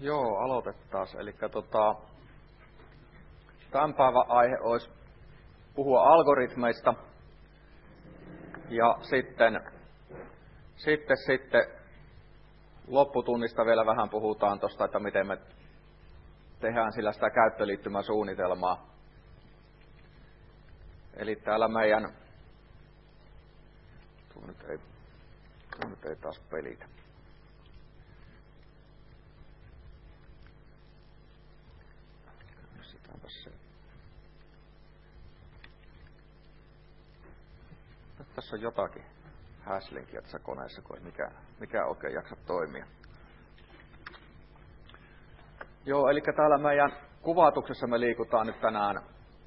Joo, aloitetaan. Eli tämän päivän aihe olisi puhua algoritmeista ja sitten lopputunnista vielä vähän puhutaan tuosta, että miten me tehdään sillä sitä käyttöliittymäsuunnitelmaa. Eli täällä meidän tuo nyt ei taas pelitä. Tässä on jotakin häslinkiä tässä koneessa, kun ei mikä oikein jaksa toimia. Joo, eli täällä meidän kuvatuksessa me liikutaan nyt tänään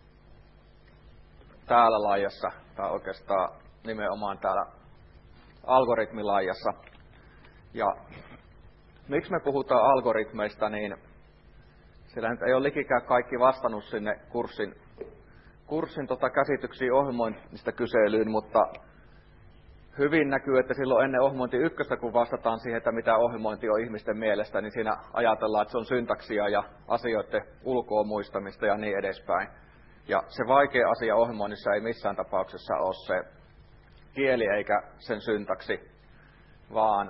täällä laajassa, tai oikeastaan nimenomaan täällä algoritmilaajassa. Ja miksi me puhutaan algoritmeista, niin siellä nyt ei ole likikään kaikki vastannut sinne kurssin käsityksiin ohjelmoinnista kyselyyn, mutta hyvin näkyy, että silloin ennen ohjelmointi ykköstä, kun vastataan siihen, että mitä ohjelmointi on ihmisten mielestä, niin siinä ajatellaan, että se on syntaksia ja asioiden ulkoa muistamista ja niin edespäin. Ja se vaikea asia ohjelmoinnissa ei missään tapauksessa ole se kieli eikä sen syntaksi, vaan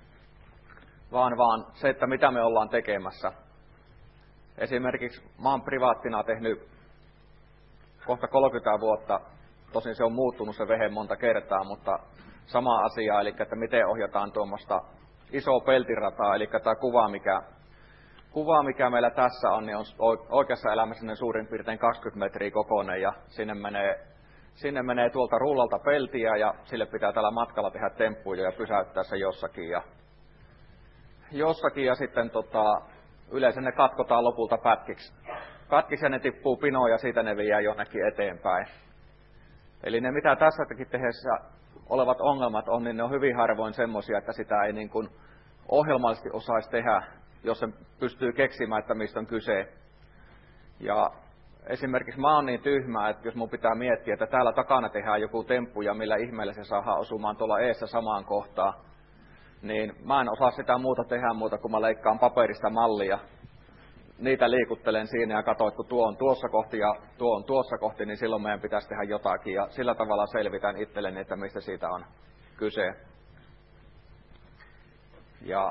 se, että mitä me ollaan tekemässä. Esimerkiksi mä oon privaattina tehnyt kohta 30 vuotta, tosin se on muuttunut se vehe monta kertaa, mutta sama asia, eli että miten ohjataan tuommoista isoa peltirataa, eli tämä kuva, mikä meillä tässä on, niin on oikeassa elämässä suurin piirtein 20 metriä kokoinen, ja sinne menee tuolta rullalta peltiä, ja sille pitää tällä matkalla tehdä temppuja ja pysäyttää se jossakin, ja sitten yleensä ne katkotaan lopulta pätkiksi ja ne tippuu pinoon ja siitä ne viedään jonnekin eteenpäin. Eli ne mitä tässäkin tehdessä olevat ongelmat on, niin ne on hyvin harvoin semmoisia, että sitä ei niin kuin ohjelmallisesti osaisi tehdä, jos se pystyy keksimään, että mistä on kyse. Ja esimerkiksi mä oon niin tyhmä, että jos mun pitää miettiä, että täällä takana tehdään joku temppu ja millä ihmeellä se saadaan osumaan tuolla eessä samaan kohtaan, niin mä en osaa sitä tehdä muuta, kun mä leikkaan paperista mallia. Niitä liikuttelen siinä ja katsoin, että kun tuo on tuossa kohti ja tuo on tuossa kohti, niin silloin meidän pitäisi tehdä jotakin. Ja sillä tavalla selvitän itselleni, että mistä siitä on kyse. Ja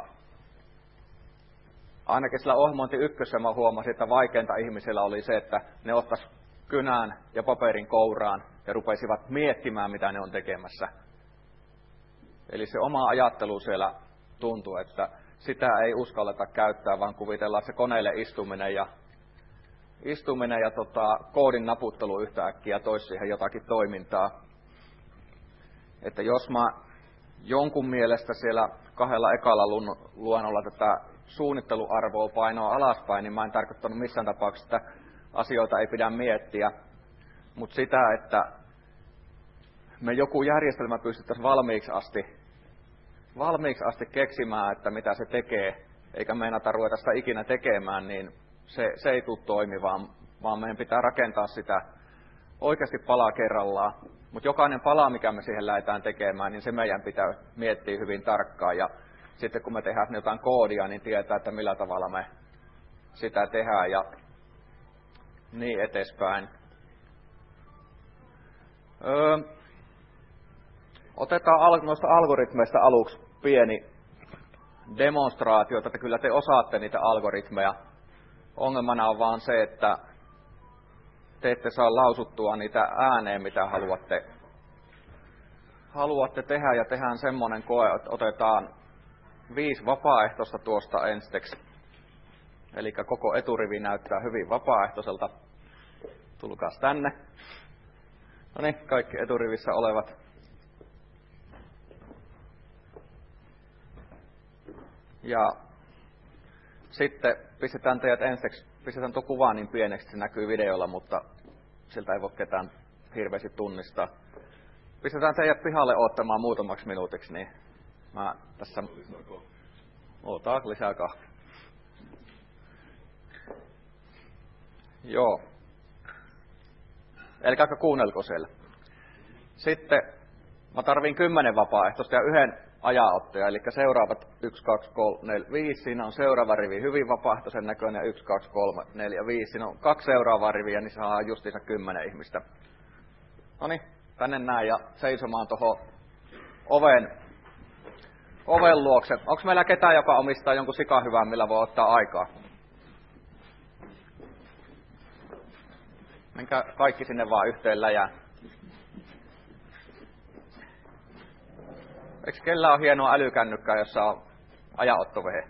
ainakin sillä ohjelmointi ykkössä mä huomasin, että vaikeinta ihmisillä oli se, että ne ottaisi kynään ja paperin kouraan ja rupesivat miettimään, mitä ne on tekemässä. Eli se oma ajattelu siellä tuntuu, että sitä ei uskalleta käyttää, vaan kuvitellaan, että se koneelle istuminen ja koodin naputtelu yhtäkkiä toisi siihen jotakin toimintaa. Että jos mä jonkun mielestä siellä kahdella ekalla luonnolla tätä suunnitteluarvoa painoa alaspäin, niin mä en tarkoittanut missään tapauksessa, että asioita ei pidä miettiä. Mutta sitä, että me joku järjestelmä pystyttäisiin valmiiksi asti keksimään, että mitä se tekee, eikä meinata ruveta sitä ikinä tekemään, niin se ei tule toimimaan, vaan meidän pitää rakentaa sitä oikeasti palaa kerrallaan. Mutta jokainen pala, mikä me siihen lähdetään tekemään, niin se meidän pitää miettiä hyvin tarkkaan. Ja sitten kun me tehdään jotain koodia, niin tietää, että millä tavalla me sitä tehdään ja niin edespäin. Otetaan noista algoritmeista aluksi pieni demonstraatio, että kyllä te osaatte niitä algoritmeja. Ongelmana on vaan se, että te ette saa lausuttua niitä ääneen, mitä haluatte tehdä, ja tehdään semmoinen koe, että otetaan 5 vapaaehtoista tuosta ensiksi. Eli koko eturivi näyttää hyvin vapaaehtoiselta. Tulkaas tänne. No niin, kaikki eturivissä olevat. Ja sitten pistetään tuo kuva niin pieneksi, se näkyy videolla, mutta siltä ei voi ketään hirveästi tunnistaa. Pistetään teidät pihalle odottamaan muutamaksi minuutiksi, niin mä tässä otan lisää kahvia. Joo. Eli kuunnelko siellä. Sitten mä tarviin 10 vapaaehtoista ja 1 ajanottoja. Eli seuraavat 1, 2, 3, 4, 5. Siinä on seuraava rivi hyvin vapaaehtoisen näköinen ja 1, 2, 3, 4, 5. Siinä on 2 seuraavaa riviä, niin saadaan justiinsa 10 ihmistä. Noniin, tänne näin ja seisomaan tuohon oven luokse. Onko meillä ketään, joka omistaa jonkun sikahyvän, millä voi ottaa aikaa? Menkää kaikki sinne vaan yhteen läjään. Eikö kellä on hienoa älykännykkää, jossa on ajanottovehe?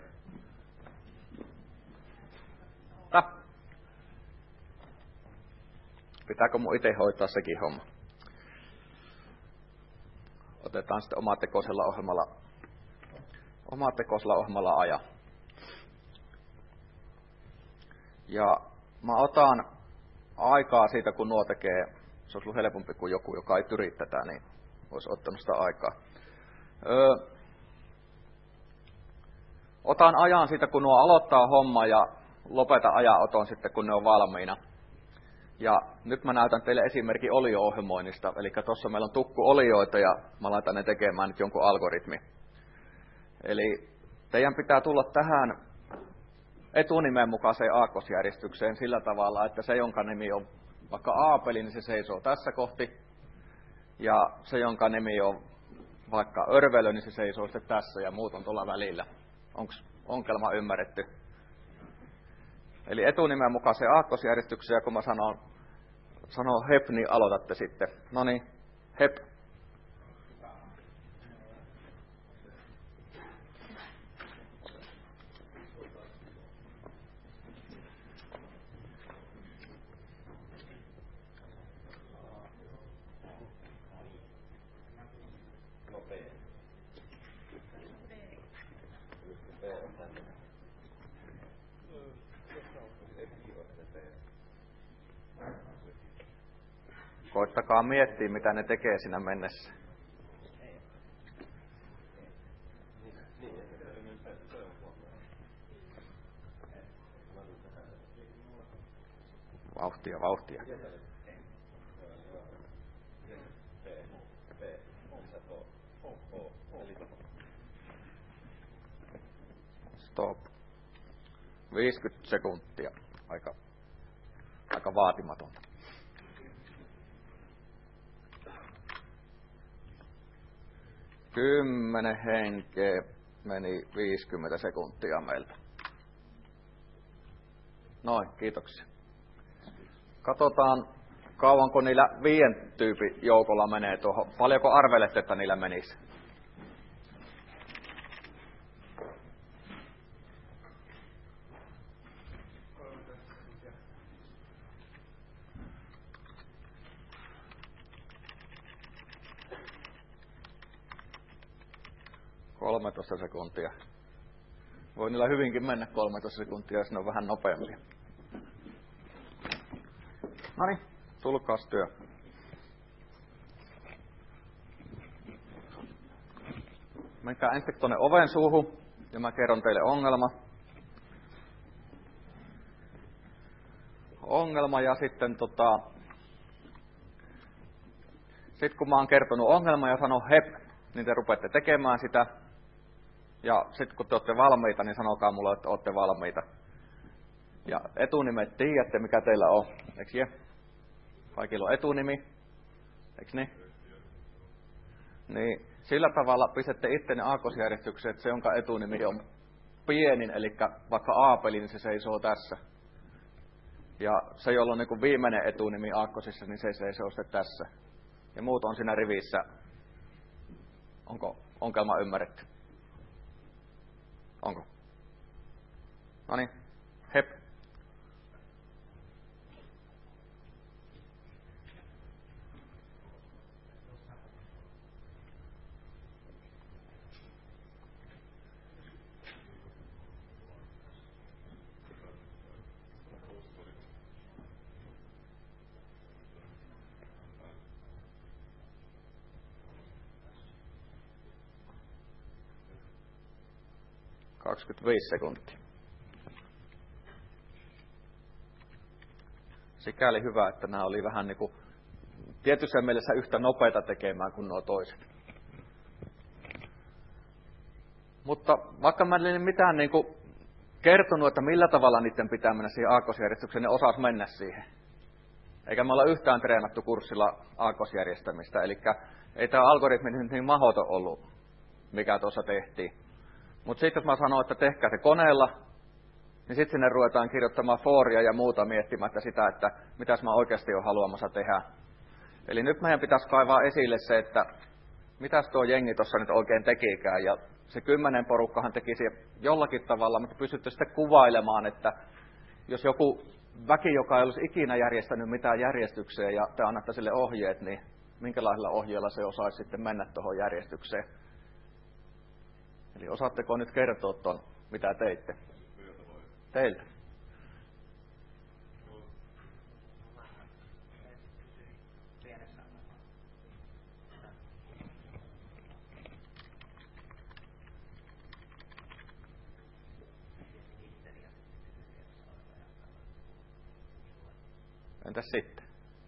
Pitääkö mun itse hoitaa sekin homma? Otetaan sitten omatekoisella ohjelmalla aja. Ja mä otan aikaa siitä, kun nuo tekee. Se olisi ollut helpompi kuin joku, joka ei tyri tätä, niin olisi ottanut sitä aikaa. Otan ajan siitä, kun nuo aloittaa homma ja lopeta ajanoton sitten, kun ne on valmiina. Ja nyt mä näytän teille esimerkin olio-ohjelmoinnista. Eli tuossa meillä on tukku olioita ja mä laitan ne tekemään nyt jonkun algoritmi. Eli teidän pitää tulla tähän etunimen mukaiseen aakkosjärjestykseen sillä tavalla, että se, jonka nimi on vaikka Aapeli, niin se seisoo tässä kohti. Ja se, jonka nimi on vaikka Örvelö, niin se seisoo sitten tässä ja muut on tuolla välillä. Onko ongelma ymmärretty? Eli etunimen mukaiseen aakkosjärjestykseen, ja kun mä sanon hep, niin aloitatte sitten. Noniin, hep. Koittakaa miettiä, mitä ne tekee siinä mennessä. Vauhtia. Stop. 50 sekuntia. Aika vaatimatonta. Kymmenen henkeä meni 50 sekuntia meiltä. Noin, kiitoksia. Katsotaan, kauanko niillä 5 tyypin joukolla menee tuohon. Paljonko arvelette, että niillä menisi? Sekuntia. Voi niillä hyvinkin mennä 13 sekuntia, jos ne on vähän nopeampia. Noniin, tulkaas työ. Menkää ensin tuonne oven suuhun ja mä kerron teille ongelma ja sitten sit kun mä oon kertonut ongelma ja sanon hep, niin te rupeatte tekemään sitä. Ja sitten kun te olette valmiita, niin sanokaa mulle, että olette valmiita. Ja etunimet tiedätte, mikä teillä on. Eiks je? Kaikilla on etunimi. Eiks niin? Niin sillä tavalla pistätte ittenne aakkosjärjestykseen, että se, jonka etunimi on pienin, eli vaikka Aapeli, niin se seisoo tässä. Ja se, jolla on niin viimeinen etunimi aakkosissa, niin se seisoo sitten tässä. Ja muut on siinä rivissä. Onko ongelma ymmärretty? Onko? Noniin, hep. – 25 sekuntia. Sikäli hyvä, että nämä oli vähän niin kuin tietyssä mielessä yhtä nopeita tekemään kuin nuo toiset. Mutta vaikka mä en mitään niin kuin kertonut, että millä tavalla niiden pitää mennä siihen aakkosjärjestykseen, ne osas mennä siihen. Eikä me olla yhtään treenattu kurssilla aakkosjärjestämistä. Eli ei tämä algoritmi nyt niin mahdoton ollut, mikä tuossa tehtiin. Mutta sitten jos mä sanon, että tehkää se koneella, niin sitten sinne ruvetaan kirjoittamaan fooria ja muuta miettimättä sitä, että mitäs mä oikeasti olen haluamassa tehdä. Eli nyt meidän pitäisi kaivaa esille se, että mitäs tuo jengi tuossa nyt oikein tekikään. Ja se 10 porukkahan tekisi jollakin tavalla, mutta pystytte sitten kuvailemaan, että jos joku väki, joka ei olisi ikinä järjestänyt mitään järjestykseen ja te annatte sille ohjeet, niin minkälaisilla ohjeilla se osaisi sitten mennä tuohon järjestykseen? Eli osaatteko nyt kertoa tuon, mitä teitte? Teiltä. Entäs sitten?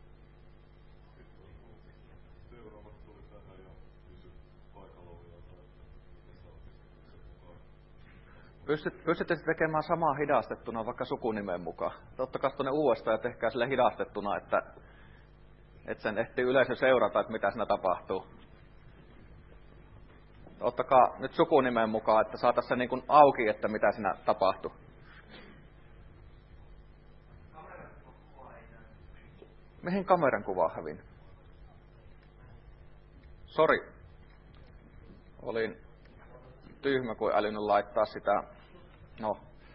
Pystytte tekemään samaa hidastettuna vaikka sukunimen mukaan. Ottakaa tuonne uudestaan ja tehkää sille hidastettuna, että sen ehtii yleisö seurata, että mitä siinä tapahtuu. Ottakaa nyt sukunimen mukaan, että saataisiin se niin kuin auki, että mitä siinä tapahtuu. Mihin kameran kuva on hävinnyt? Sori. Olin tyhmä, kun älynyt laittaa sitä. No.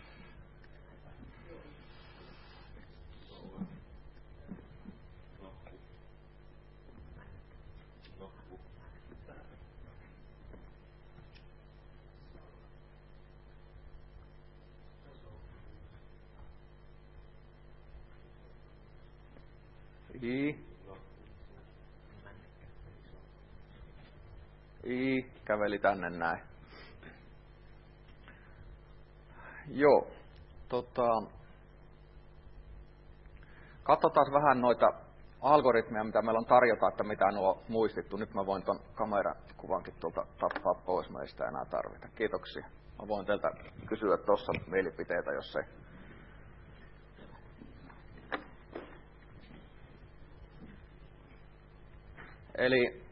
Käveli tänne näin. Joo, katsotaan vähän noita algoritmeja, mitä meillä on tarjota, että mitä nuo muistittu. Nyt mä voin ton kamerakuvankin tuolta tappaa pois, me ei sitä enää tarvita. Kiitoksia. Mä voin teiltä kysyä tuossa mielipiteitä, jos ei. Eli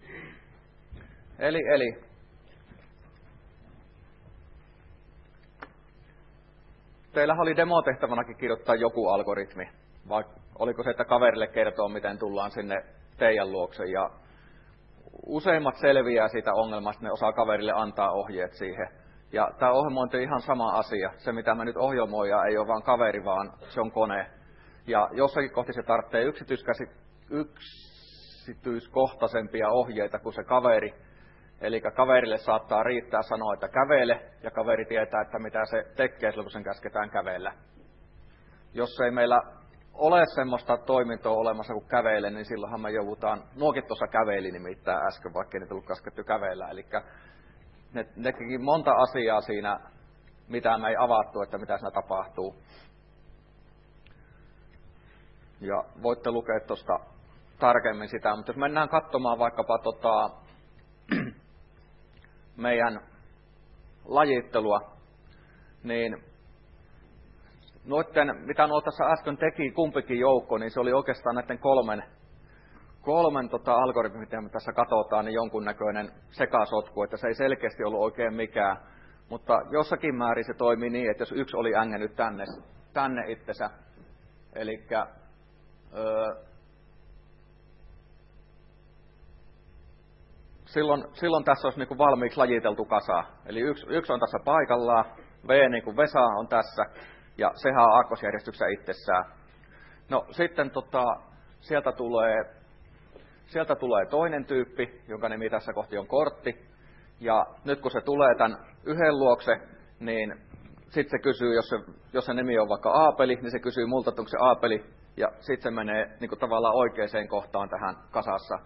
teillähän oli demotehtävänäkin kirjoittaa joku algoritmi, vai oliko se, että kaverille kertoo, miten tullaan sinne teidän luokse, ja useimmat selviää siitä ongelmasta, ne osaa kaverille antaa ohjeet siihen. Ja tämä ohjelmointi on ihan sama asia. Se, mitä me nyt ohjelmoidaan, ei ole vaan kaveri, vaan se on kone. Ja jossakin kohti se tarvitsee yksityiskohtaisempia ohjeita kuin se kaveri. Eli kaverille saattaa riittää sanoa, että kävele, ja kaveri tietää, että mitä se tekee silloin, kun sen käsketään kävellä. Jos ei meillä ole semmoista toimintoa olemassa kuin kävele, niin silloinhan me joudutaan, nuokin tuossa käveli nimittäin äsken, vaikka ei tullut käsketty kävellä. Eli ne teki monta asiaa siinä, mitä me ei avattu, että mitä siinä tapahtuu. Ja voitte lukea tuosta tarkemmin sitä, mutta jos mennään katsomaan vaikkapa meidän lajittelua, niin noitten, mitä nuo tässä äsken teki kumpikin joukko, niin se oli oikeastaan näiden kolmen algoritmia, mitä me tässä katsotaan, niin jonkunnäköinen sekasotku, että se ei selkeästi ollut oikein mikään. Mutta jossakin määrin se toimi niin, että jos yksi oli ängennyt tänne itsensä, eli silloin tässä olisi niin kuin valmiiksi lajiteltu kasa. Eli yksi on tässä paikallaan, niin kuin Vesa on tässä, ja sehän on aakkosjärjestyksessä itsessään. No sitten sieltä tulee toinen tyyppi, jonka nimi tässä kohti on Kortti. Ja nyt kun se tulee tämän yhden luokse, niin sitten se kysyy, jos se nimi on vaikka Aapeli, niin se kysyy multa, että onko se Aapeli, ja sitten se menee niin kuin tavallaan oikeaan kohtaan tähän kasassa.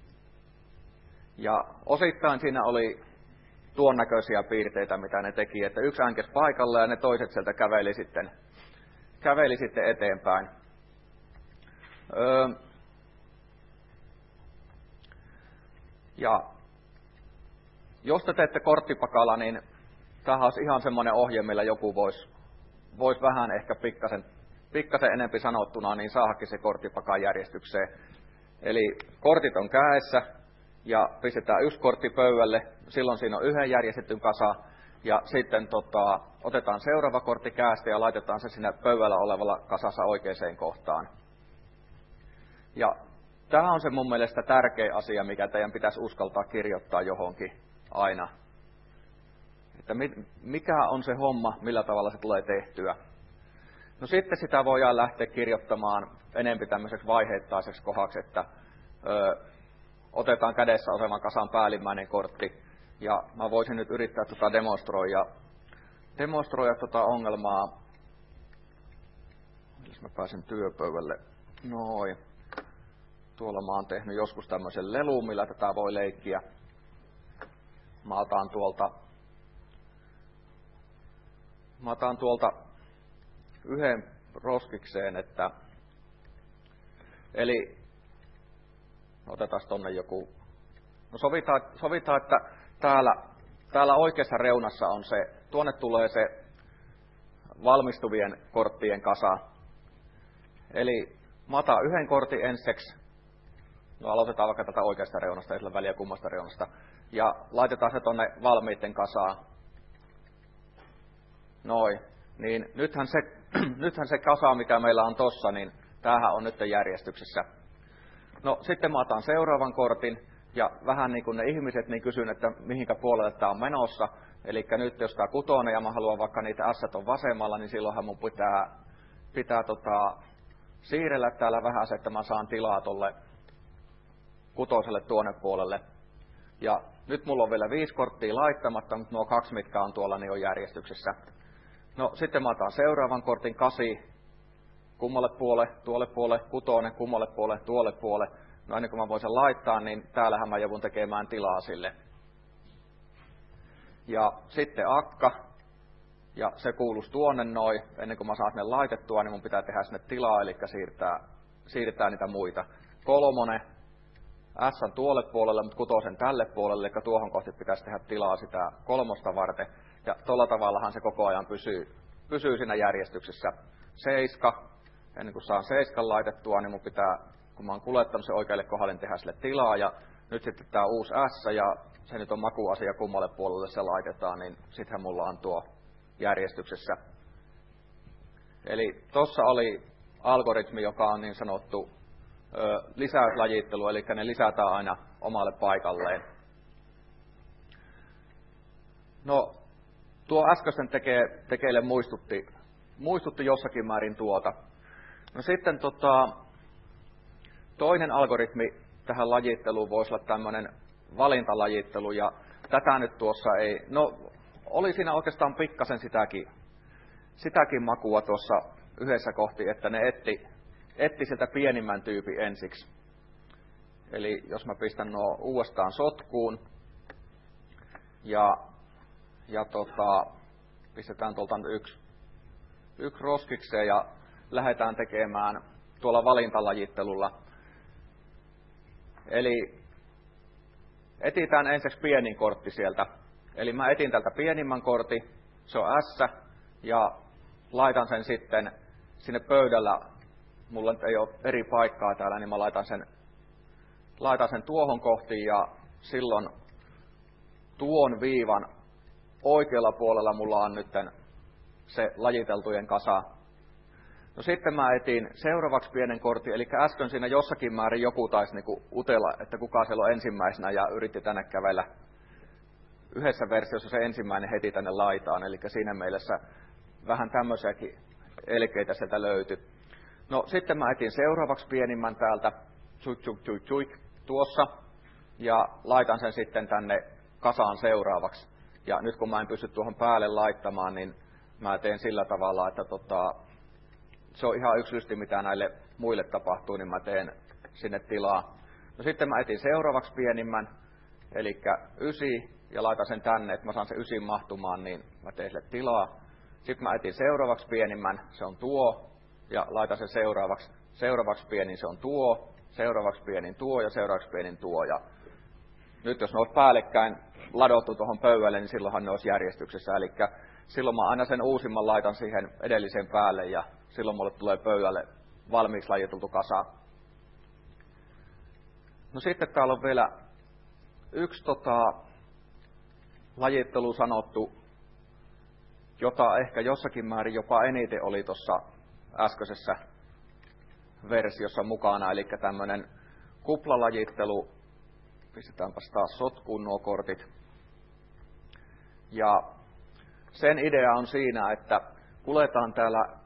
Ja osittain siinä oli tuon näköisiä piirteitä, mitä ne teki, että yksi änkesi paikalle ja ne toiset sieltä käveli sitten eteenpäin. Ja jos te teette korttipakalla, niin tämähän olisi ihan semmoinen ohje, millä joku voisi vähän ehkä pikkasen enempi sanottuna, niin saadakin se korttipakan järjestykseen. Eli kortit on kädessä ja pistetään yksi kortti pöydälle, silloin siinä on yhden järjestetyn kasa, ja sitten otetaan seuraava kortti käästä ja laitetaan se siinä pöydällä olevalla kasassa oikeaan kohtaan. Ja tämä on se mun mielestä tärkeä asia, mikä teidän pitäisi uskaltaa kirjoittaa johonkin aina. Että mikä on se homma, millä tavalla se tulee tehtyä. No sitten sitä voidaan lähteä kirjoittamaan enempi tämmöiseksi vaiheittaiseksi kohdaksi, että otetaan kädessä olevan kasan päällimmäinen kortti. Ja mä voisin nyt yrittää demonstroida ongelmaa. Jos mä pääsen työpöydälle. Noin. Tuolla mä oon tehnyt joskus tämmöisen leluun, millä tätä voi leikkiä. Mä otan tuolta yhden roskikseen, eli otetaan tonne joku. No sovitaan, että täällä oikeassa reunassa on se, tuonne tulee se valmistuvien korttien kasa. Eli mä otan yhden kortin ensiksi. No aloitetaan vaikka tätä oikeasta reunasta, ei sillä väliä kummasta reunasta. Ja laitetaan se tonne valmiitten kasaan. Noin. Niin nythän se kasa, mikä meillä on tossa, niin tämähän on nyt järjestyksessä. No sitten mä otan seuraavan kortin. Ja vähän niin kuin ne ihmiset, niin kysyn, että mihinkä puolelle tämä on menossa. Eli nyt jos tämä kutonen ja mä haluan vaikka niitä ässät on vasemmalla, niin silloinhan mun pitää siirrellä täällä vähän se, että mä saan tilaa tolle kutoselle tuonne puolelle. Ja nyt mulla on vielä 5 korttia laittamatta, mutta nuo 2, mitkä on tuolla, niin on järjestyksessä. No sitten mä otan seuraavan kortin 8, kummalle puolelle, tuolle puolelle, kutonen, kummalle puolelle, tuolle puolelle. No ennen kuin mä voin sen laittaa, niin täällähän mä joudun tekemään tilaa sille. Ja sitten akka, ja se kuuluisi tuonne noin. Ennen kuin mä saan sinne laitettua, niin mun pitää tehdä sinne tilaa, eli siirtää niitä muita. 3, S tuolle puolelle, mutta 6 tälle puolelle, eli tuohon kohti pitäisi tehdä tilaa sitä 3 varten. Ja tuolla tavallahan se koko ajan pysyy siinä järjestyksessä. 7, ennen kuin saan 7 laitettua, niin mun pitää, kun mä oon kuljettanut sen oikealle kohdalle, niin tehdä sille tilaa. Ja nyt sitten tää uusi S, ja se nyt on makuasia kummalle puolelle se laitetaan, niin sittenhän mulla on tuo järjestyksessä. Eli tossa oli algoritmi, joka on niin sanottu lisäyslajittelu, eli ne lisätään aina omalle paikalleen. No, tuo äskeisen tekeille muistutti jossakin määrin tuota. No sitten toinen algoritmi tähän lajitteluun voisi olla tämmöinen valintalajittelu, ja tätä nyt tuossa ei, no oli siinä oikeastaan pikkasen sitäkin makua tuossa yhdessä kohti, että ne etti sieltä pienimmän tyypin ensiksi. Eli jos mä pistän nuo uudestaan sotkuun ja pistetään tuolta yksi roskikseen ja lähdetään tekemään tuolla valintalajittelulla. Eli etitään ensiksi pienin kortti sieltä. Eli mä etin tältä pienimmän kortin, se on S, ja laitan sen sitten sinne pöydällä. Mulla nyt ei ole eri paikkaa täällä, niin mä laitan sen tuohon kohtiin, ja silloin tuon viivan oikealla puolella mulla on nyt se lajiteltujen kasa. No sitten mä etin seuraavaksi pienen kortin, eli äsken siinä jossakin määrin joku taisi niinku utella, että kuka siellä on ensimmäisenä, ja yritti tänne kävellä yhdessä versiossa se ensimmäinen heti tänne laitaan, eli siinä mielessä vähän tämmöisiäkin elkeitä sieltä löytyi. No sitten mä etin seuraavaksi pienimmän täältä, tuossa, ja laitan sen sitten tänne kasaan seuraavaksi. Ja nyt kun mä en pysty tuohon päälle laittamaan, niin mä teen sillä tavalla, että se on ihan yksilöllisesti mitä näille muille tapahtuu, niin mä teen sinne tilaa. No sitten mä etin seuraavaksi pienimmän, eli 9, ja laitan sen tänne, että mä saan sen 9 mahtumaan, niin mä teen sille tilaa. Sitten mä etin seuraavaksi pienimmän, se on tuo, ja laitan sen seuraavaksi pienin, se on tuo, seuraavaksi pienin tuo ja seuraavaksi pienin tuo. Ja nyt jos ne ovat päällekkäin, ladottu tuohon pöydälle, niin silloinhan ne olisi järjestyksessä. Eli silloin mä aina sen uusimman laitan siihen edellisen päälle ja silloin mulle tulee pöydälle valmiiksi lajiteltu kasa. No sitten täällä on vielä yksi lajittelu sanottu, jota ehkä jossakin määrin jopa eniten oli tuossa äskeisessä versiossa mukana, eli tämmöinen kuplalajittelu. Pistetäänpäs taas sotkuun nuo kortit. Ja sen idea on siinä, että kuljetaan täällä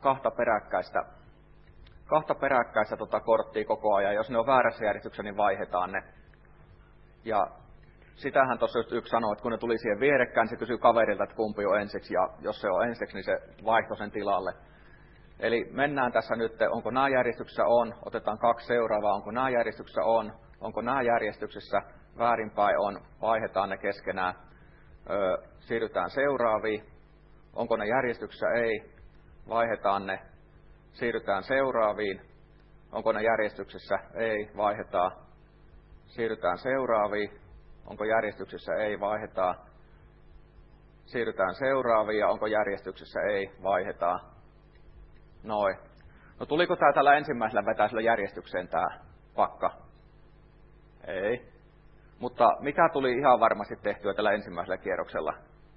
kahta peräkkäistä korttia koko ajan. Jos ne on väärässä järjestyksessä, niin vaihdetaan ne. Ja sitähän tuossa just yksi sanoi, että kun ne tuli siihen vierekkään, niin se kysyi kaverilta, että kumpi on ensiksi. Ja jos se on ensiksi, niin se vaihtoi sen tilalle. Eli mennään tässä nyt, onko nämä järjestyksessä on, otetaan 2 seuraavaa, onko nämä järjestyksessä on, onko nämä järjestyksessä, väärinpäin on, vaihdetaan ne keskenään, siirrytään seuraaviin, onko ne järjestyksessä ei, vaihdetaan ne, siirrytään seuraaviin, onko ne järjestyksessä ei, vaihdetaan, siirrytään seuraaviin, onko järjestyksessä ei, vaihdetaan, siirrytään seuraaviin ja onko järjestyksessä ei, vaihdetaan. Noin. No tuliko tää tällä ensimmäisellä vetäisellä järjestykseen tää pakka? Ei. Mutta mikä tuli ihan varmasti tehtyä tällä ensimmäisellä kierroksella?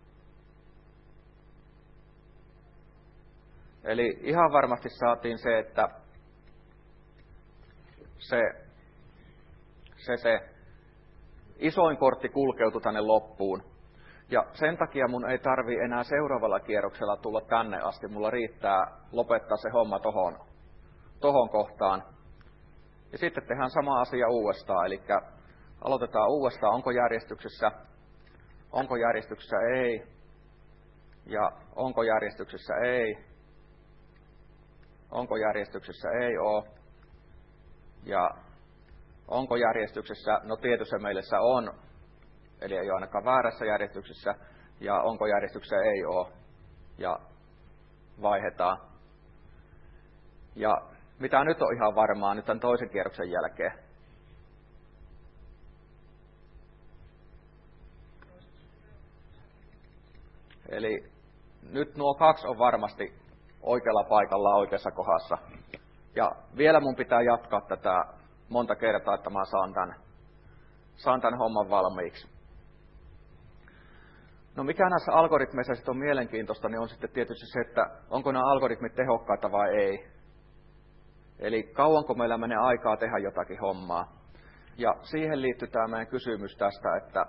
Eli ihan varmasti saatiin se, että se isoin kortti kulkeutui tänne loppuun. Ja sen takia mun ei tarvi enää seuraavalla kierroksella tulla tänne asti. Mulla riittää lopettaa se homma tohon kohtaan. Ja sitten tehdään sama asia uudestaan. Eli aloitetaan uudestaan, onko järjestyksessä ei. Ja onko järjestyksessä ei. Onko järjestyksessä ei ole. Ja onko järjestyksessä, no tietyssä mielessä on. Eli ei ole ainakaan väärässä järjestyksessä, ja onko järjestyksessä ei ole, ja vaihdetaan. Ja mitä nyt on ihan varmaa, nyt tämän toisen kierroksen jälkeen? Eli nyt nuo 2 on varmasti oikealla paikalla oikeassa kohdassa. Ja vielä mun pitää jatkaa tätä monta kertaa, että mä saan tämän homman valmiiksi. No mikä näissä algoritmeissa sitten on mielenkiintoista, niin on sitten tietysti se, että onko nämä algoritmit tehokkaita vai ei. Eli kauanko meillä menee aikaa tehdä jotakin hommaa. Ja siihen liittyy tämä meidän kysymys tästä, että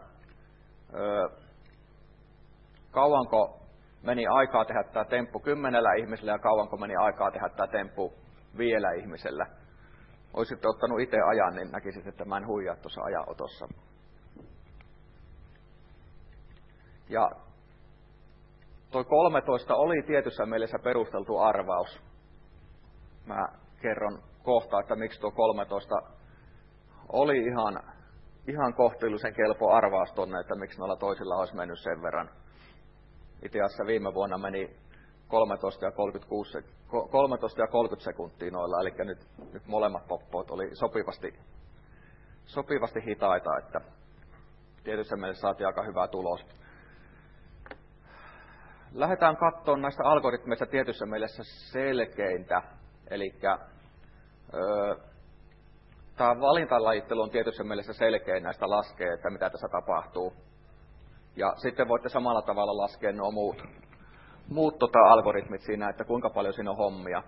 kauanko meni aikaa tehdä tämä temppu 10 ihmisellä ja kauanko meni aikaa tehdä tämä temppu 5 ihmisellä. Olisitte ottanut itse ajan, niin näkisit, että mä en huijaa tuossa ajanotossa. Ja toi 13 oli tietyssä mielessä perusteltu arvaus. Mä kerron kohta, että miksi tuo 13 oli ihan kohtuullisen kelpo arvaus tonne, että miksi noilla toisilla olisi mennyt sen verran. Itse asiassa viime vuonna meni 13 ja 30 sekuntia noilla, eli nyt molemmat poppoot oli sopivasti hitaita, että tietyssä mielessä saatiin aika hyvä tulos. Lähdetään katsomaan näistä algoritmeista tietyssä mielessä selkeintä, eli tämä valintalajittelu on tietyssä mielessä selkein näistä laskee, että mitä tässä tapahtuu. Ja sitten voitte samalla tavalla laskea nuo muut algoritmit siinä, että kuinka paljon siinä on hommia.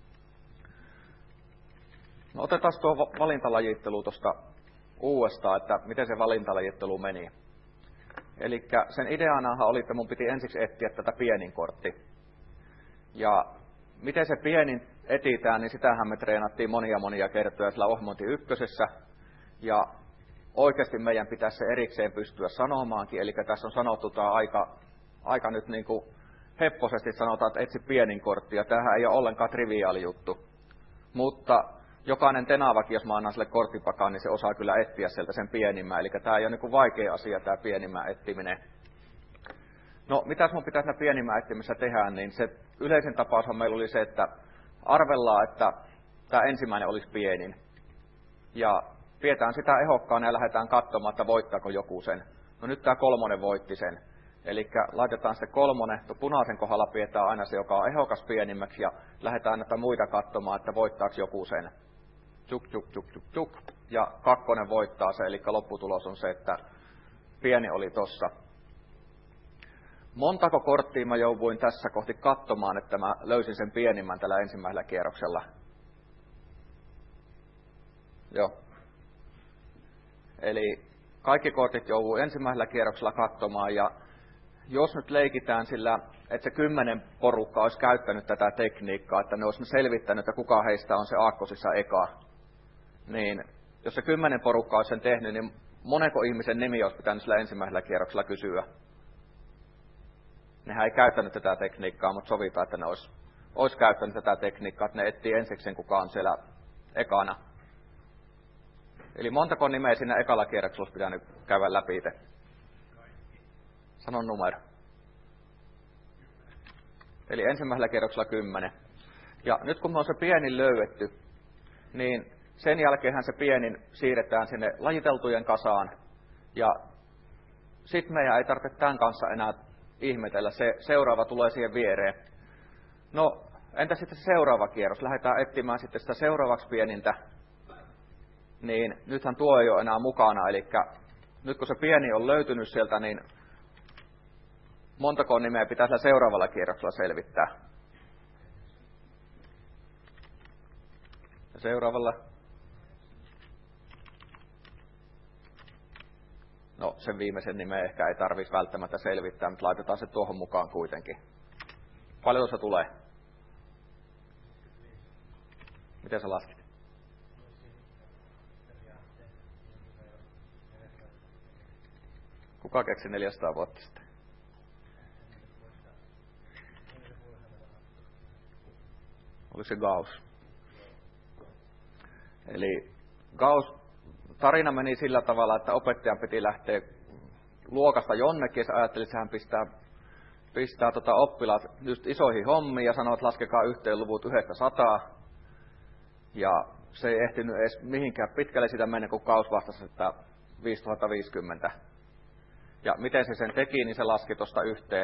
No otetaan tuo valintalajittelu tuosta uudestaan, että miten se valintalajittelu meni. Eli sen ideanahan oli, että mun piti ensiksi etsiä tätä pienin kortti. Ja miten se pienin etsitään, niin sitähän me treenattiin monia kertoja sillä ohjelmointi 1. Ja oikeasti meidän pitäisi se erikseen pystyä sanomaankin. Eli tässä on sanottu tämä aika nyt niin kuin hepposesti sanotaan, että etsi pienin kortti. Ja tämähän ei ole ollenkaan triviaali juttu. Mutta jokainen tenavakin, jos mä annan sille korttipakaan, niin se osaa kyllä etsiä sieltä sen pienimmän. Eli tämä ei ole niin kuin vaikea asia, tämä pienimmän etsiminen. No, mitäs mun pitäisi siinä pienimmän etsimissä tehdä, niin se yleisin tapaushan meillä oli se, että arvellaan, että tämä ensimmäinen olisi pienin. Ja pidetään sitä ehokkaana ja lähdetään katsomaan, että voittaako joku sen. No nyt tämä 3 voitti sen. Eli laitetaan se 3, punaisen kohdalla pidetään aina se, joka on ehokas pienimmäksi, ja lähdetään näitä muita katsomaan, että voittaako joku sen. Tjuk, tjuk, tjuk, tjuk, tjuk. Ja 2 voittaa se, eli lopputulos on se, että pieni oli tossa. Montako korttia mä jouduin tässä kohti katsomaan, että mä löysin sen pienimmän tällä ensimmäisellä kierroksella? Joo. Eli kaikki kortit joutuu ensimmäisellä kierroksella katsomaan, ja jos nyt leikitään sillä, että se 10 porukka olisi käyttänyt tätä tekniikkaa, että ne olisi selvittänyt, että kuka heistä on se aakkosissa eka, niin jos se 10 porukkaa olisi sen tehnyt, niin monenko ihmisen nimi olisi pitänyt sillä ensimmäisellä kierroksella kysyä? Nehän ei käyttänyt tätä tekniikkaa, mutta sovitaan, että ne olisi käyttänyt tätä tekniikkaa, että ne etsii ensiksi, kuka on siellä ekana. Eli montako nimeä siinä ekalla kierroksella olisi pitänyt käydä läpi itse? Sano numero. Eli ensimmäisellä kierroksella 10. Ja nyt kun me on se pienin löydetty, niin sen jälkeenhän se pienin siirretään sinne lajiteltujen kasaan. Ja sitten meidän ei tarvitse tämän kanssa enää ihmetellä. Se seuraava tulee siihen viereen. No, entä sitten se seuraava kierros? Lähdetään etsimään sitten sitä seuraavaksi pienintä. Niin nythän tuo ei ole enää mukana. Eli nyt kun se pieni on löytynyt sieltä, niin montako nimeä pitää sillä seuraavalla kierroksella selvittää? Ja seuraavalla? No, sen viimeisen nimeä ehkä ei tarvitsisi välttämättä selvittää, mutta laitetaan se tuohon mukaan kuitenkin. Paljon tuossa tulee? Miten sä laskit? Kuka keksi 400 vuotta sitten? Oliko se Gauss? Eli tarina meni sillä tavalla, että opettajan piti lähteä luokasta jonnekin, ja ajatteli, että hän pistää oppilaat just isoihin hommiin ja sanoo, että laskekaa yhteen luvut 1–100. Ja se ei ehtinyt edes mihinkään pitkälle sitä mennä, kun Gauss vastasi, että 5050. Ja miten se sen teki, niin se laski tuosta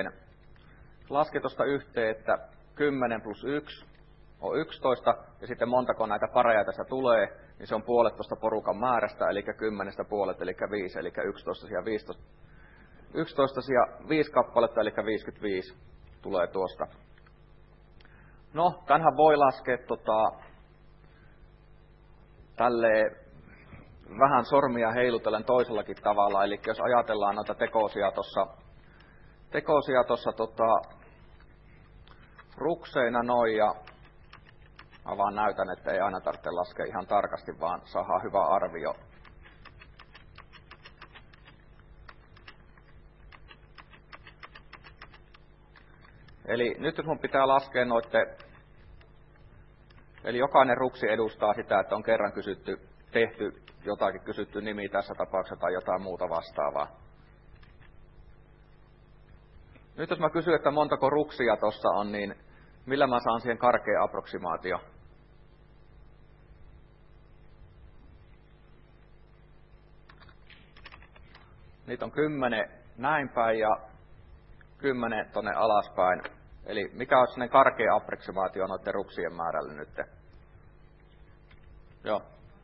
yhteen, että 10 + 1 on 11, ja sitten montako näitä pareja tässä tulee, niin se on puolet tuosta porukan määrästä, eli 10 puolet, eli 5, eli 11 ja 5 kappaletta, eli 55 tulee tuosta. No, tämänhän voi laskea tälleen vähän sormia heilutellen toisellakin tavalla, eli jos ajatellaan noita tekosia tuossa rukseina noin, ja mä vaan näytän, että ei aina tarvitse laskea ihan tarkasti, vaan saadaan hyvä arvio. Eli nyt mun pitää laskea eli jokainen ruksi edustaa sitä, että on kerran kysytty nimi tässä tapauksessa tai jotain muuta vastaavaa. Nyt jos mä kysyn, että montako ruksia tuossa on, niin millä mä saan siihen karkea approksimaatio? Niitä on 10 näin päin ja 10 tonne alaspäin. Eli mikä on sellainen karkea approksimaatio noiden ruksien määrälle nyt? Joo.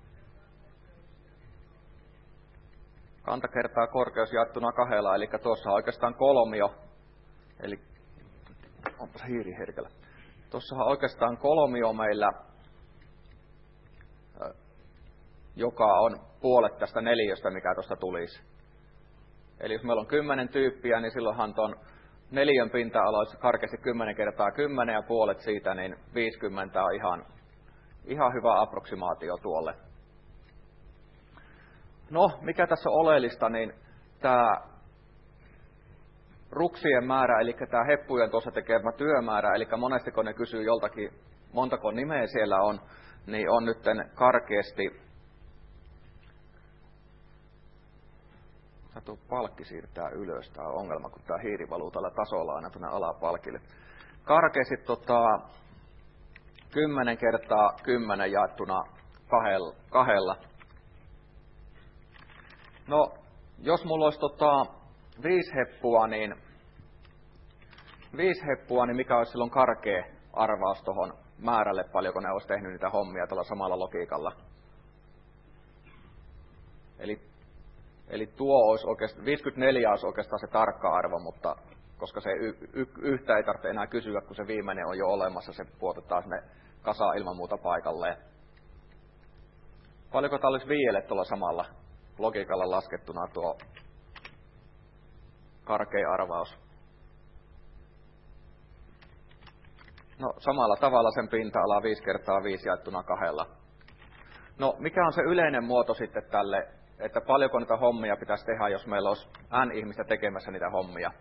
Kanta kertaa korkeus jaettuna 2, eli tuossa on oikeastaan kolmio. Eli onpas hiiri herkällä. Tuossa on oikeastaan kolmio meillä, joka on puolet tästä 4, mikä tuosta tulisi. Eli jos meillä on 10 tyyppiä, niin silloinhan tuon 4 pinta-ala olisi karkeasti 10 × 10 ja puolet siitä, niin 50 on ihan hyvä approksimaatio tuolle. No, mikä tässä on oleellista, niin tämä ruksien määrä, eli tämä heppujen tuossa tekemä työmäärä, eli monesti kun ne kysyy joltakin, montako nimeä siellä on, niin on nyt karkeasti. Tuo palkki siirtää ylös, tämä on ongelma, kun tämä hiiri valuu tällä tasolla aina tuonne alapalkille. Karkeasti 10 × 10 jaettuna 2. No, jos mulla olisi 5 heppua, niin mikä olisi silloin karkea arvaus tuohon määrälle, paljonko ne olisi tehnyt niitä hommia tuolla samalla logiikalla. Eli tuo olisi oikeastaan, 54 olisi oikeastaan se tarkka arvo, mutta koska se yhtä ei tarvitse enää kysyä, kun se viimeinen on jo olemassa, se puotetaan sinne kasaan ilman muuta paikalleen. Paljonko tämä olisi 5 tuolla samalla logiikalla laskettuna tuo karkea arvaus? No samalla tavalla sen pinta-ala 5 kertaa 5 jaettuna 2. No mikä on se yleinen muoto sitten tälle, että paljonko niitä hommia pitäisi tehdä, jos meillä olisi n ihmistä tekemässä niitä hommia?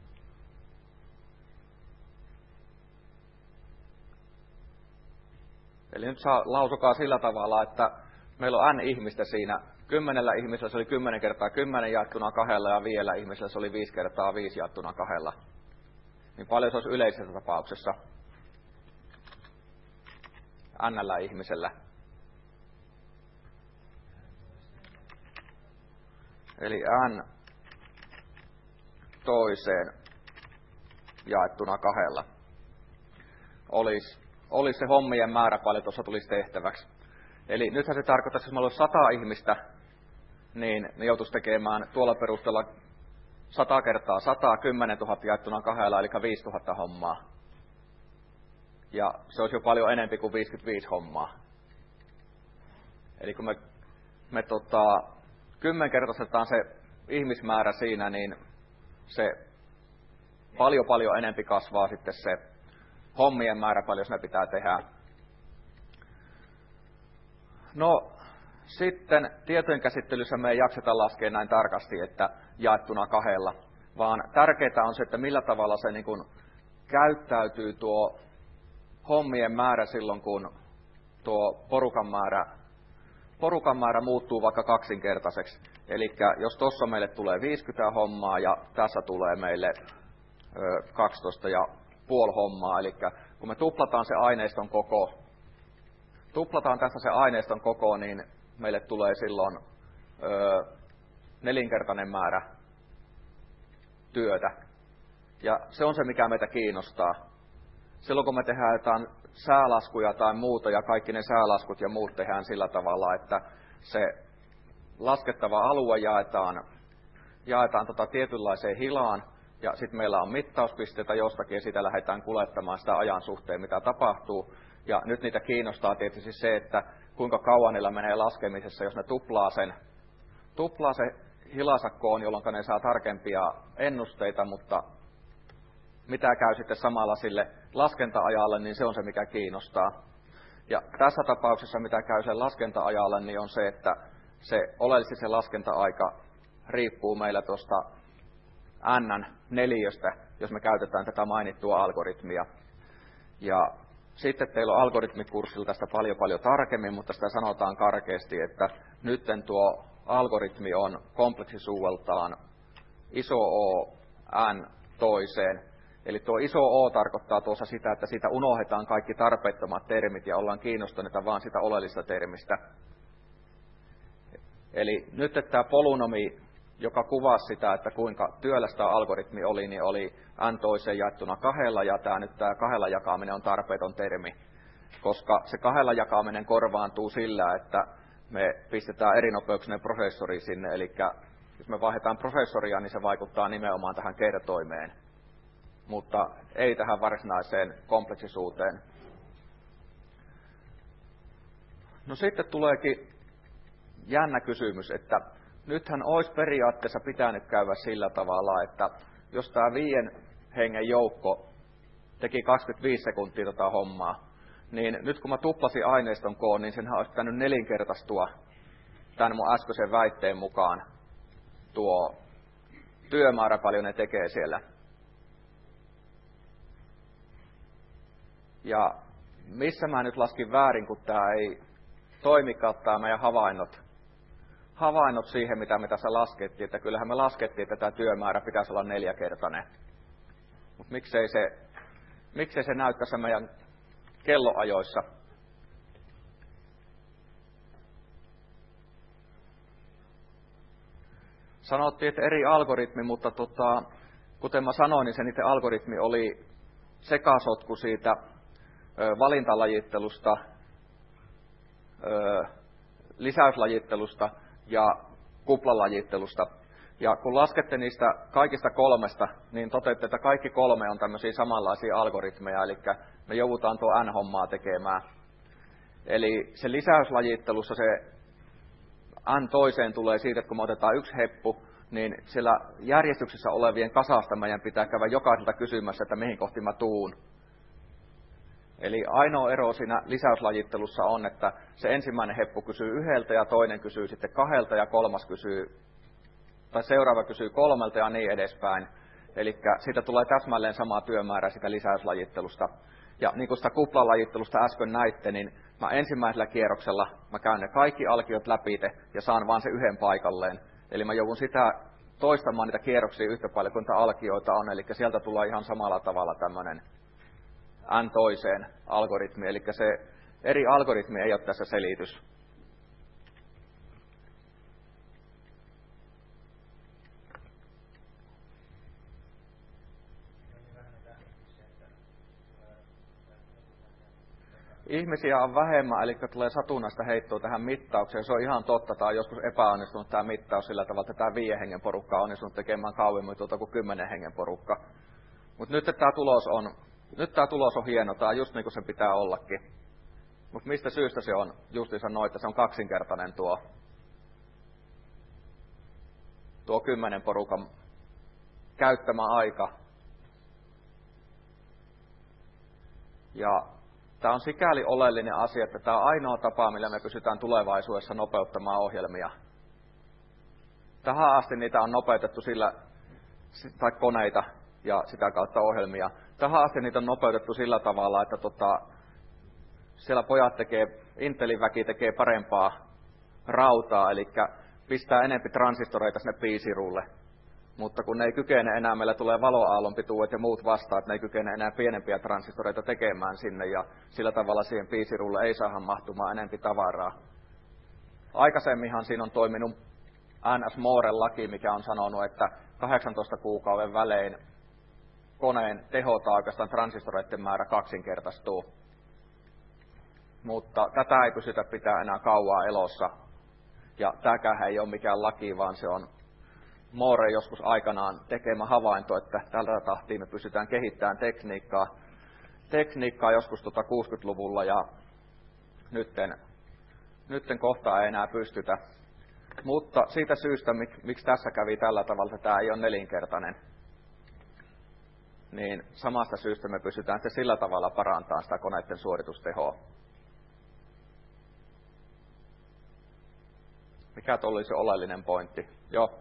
Eli nyt lausukaa sillä tavalla, että meillä on n ihmistä siinä. 10 ihmisellä se oli 10 kertaa 10 jaettuna 2 ja 5 ihmisellä se oli 5 kertaa 5 jaettuna 2. Niin paljon se olisi yleisessä tapauksessa n ihmisellä. Eli n toiseen jaettuna 2 olisi se hommien määrä, paljon tuossa tulisi tehtäväksi. Eli nythän se tarkoittaa, että jos meillä olisi 100 ihmistä, niin ne joutuisi tekemään tuolla perusteella 100 kertaa 100, 10 000 jaettuna 2, eli 5 000 hommaa. Ja se olisi jo paljon enempi kuin 55 hommaa. Eli kun me 10-kertaistetaan se ihmismäärä siinä, niin se paljon enempi kasvaa sitten se hommien määrä, paljon ne pitää tehdä. No sitten tietojen käsittelyssä me ei jakseta laskea näin tarkasti, että jaettuna 2, vaan tärkeää on se, että millä tavalla se niin kuin käyttäytyy tuo hommien määrä silloin, kun tuo porukan määrä muuttuu vaikka kaksinkertaiseksi. Eli jos tuossa meille tulee 50 hommaa ja tässä tulee meille 12,5 hommaa, eli kun me tuplataan se aineiston koko, tässä se aineiston koko, niin meille tulee silloin 4-kertainen määrä työtä. Ja se on se, mikä meitä kiinnostaa. Silloin kun me tehdään jotain säälaskuja tai muuta, ja kaikki ne säälaskut ja muut tehdään sillä tavalla, että se laskettava alue jaetaan tietynlaiseen hilaan, ja sitten meillä on mittauspisteitä jostakin, ja sitä lähdetään kuljettamaan sitä ajan suhteen, mitä tapahtuu. Ja nyt niitä kiinnostaa tietysti se, että kuinka kauan niillä menee laskemisessa, jos ne tuplaa se hilansa koon, jolloin ne saa tarkempia ennusteita, mutta mitä käy sitten samalla sille laskenta-ajalle, niin se on se, mikä kiinnostaa. Ja tässä tapauksessa, mitä käy sen laskenta-ajalle, niin on se, että oleellisesti se laskenta-aika riippuu meillä tuosta n-neliöstä, jos me käytetään tätä mainittua algoritmia. Ja sitten teillä on algoritmikurssilla tästä paljon tarkemmin, mutta sitä sanotaan karkeasti, että nytten tuo algoritmi on kompleksisuudeltaan iso O n toiseen. Eli tuo iso O tarkoittaa tuossa sitä, että siitä unohdetaan kaikki tarpeettomat termit ja ollaan kiinnostuneita vain sitä oleellisesta termistä. Eli nyt että tämä polynomi, joka kuvasi sitä, että kuinka työlästä algoritmi oli, niin oli n toiseen jaettuna 2, ja tämä 2 jakaminen on tarpeeton termi, koska se 2 jakaminen korvaantuu sillä, että me pistetään erinopeuksinen prosessori sinne, eli jos me vaihdetaan prosessoria, niin se vaikuttaa nimenomaan tähän kertoimeen, mutta ei tähän varsinaiseen kompleksisuuteen. No sitten tuleekin jännä kysymys, että nythän olisi periaatteessa pitänyt käydä sillä tavalla, että jos tämä 5 hengen joukko teki 25 sekuntia tota hommaa, niin nyt kun mä tuplasin aineiston koon, niin senhän olisi pitänyt 4-kertaistua tämän mun äskeisen väitteen mukaan tuo työmäärä, paljon ne tekee siellä. Ja missä mä nyt laskin väärin, kun tämä ei toimikaan tämä meidän havainnot siihen, mitä me tässä laskettiin, että kyllähän me laskettiin, että tämä työmäärä pitäisi olla 4-kertainen. Mutta miksei se näy tässä meidän kelloajoissa? sanottiin, että eri algoritmi, mutta kuten mä sanoin, niin se niiden algoritmi oli sekasotku siitä valintalajittelusta, lisäyslajittelusta ja kuplalajittelusta. Ja kun laskette niistä kaikista kolmesta, niin toteatte, että kaikki kolme on tämmöisiä samanlaisia algoritmeja, eli me joudutaan tuo N-hommaa tekemään. Eli se lisäyslajittelussa se N toiseen tulee siitä, että kun me otetaan yksi heppu, niin siellä järjestyksessä olevien kasasta meidän pitää käydä jokaiselta kysymässä, että mihin kohti mä tuun. Eli ainoa ero siinä lisäyslajittelussa on, että se ensimmäinen heppu kysyy yhdeltä ja toinen kysyy sitten kahdelta ja kolmas kysyy, tai seuraava kysyy kolmelta ja niin edespäin. Eli siitä tulee täsmälleen sama työmäärä sitä lisäyslajittelusta. Ja niin kuin sitä kuplalajittelusta äsken näitte, niin mä ensimmäisellä kierroksella mä käyn ne kaikki alkiot läpi ja saan vaan se yhden paikalleen. Eli mä joudun sitä toistamaan niitä kierroksia yhtä paljon kuin niitä alkioita on. Eli sieltä tulee ihan samalla tavalla tämmöinen N toiseen algoritmi. Eli se eri algoritmi ei ole tässä selitys. Ihmisiä on vähemmän, eli tulee satunnaista heittoa tähän mittaukseen. Se on ihan totta, tämä on joskus epäonnistunut tämä mittaus sillä tavalla, että tämä 5 hengen porukka on onnistunut tekemään kauemmin kuin 10 hengen porukka. Mutta nyt tämä tulos on hieno, tämä on just niin kuin se pitää ollakin. Mutta mistä syystä se on justiinsa noin, että se on kaksinkertainen tuo 10 porukan käyttämä aika. Ja tämä on sikäli oleellinen asia, että tämä on ainoa tapa, millä me pystytään tulevaisuudessa nopeuttamaan ohjelmia. Tähän asti niitä on nopeutettu tai koneita ja sitä kautta ohjelmia. Tähän asti niitä on nopeutettu sillä tavalla, että siellä pojat Intelin väki tekee parempaa rautaa, eli pistää enemmän transistoreita sinne piisirulle. Mutta kun ne ei kykene enää, meillä tulee valoaallon pituudet ja muut vastaat, ne ei kykene enää pienempiä transistoreita tekemään sinne, ja sillä tavalla siihen piisirulle ei saada mahtumaan enempi tavaraa. Aikaisemminhan siinä on toiminut NS Mooren laki, mikä on sanonut, että 18 kuukauden välein koneen teho tai oikeastaan transistoreiden määrä kaksinkertaistuu. Mutta tätä ei pystytä pitää enää kauaa elossa, ja tämäkään ei ole mikään laki, vaan se on Moore joskus aikanaan tekemä havainto, että tällä tahtiin me pystytään kehittämään tekniikkaa joskus 60-luvulla ja nytten kohta ei enää pystytä. Mutta siitä syystä, miksi tässä kävi tällä tavalla, että tämä ei ole nelinkertainen, niin samasta syystä me pystytään sitten sillä tavalla parantamaan sitä koneiden suoritustehoa. Mikä oli se oleellinen pointti? Joo.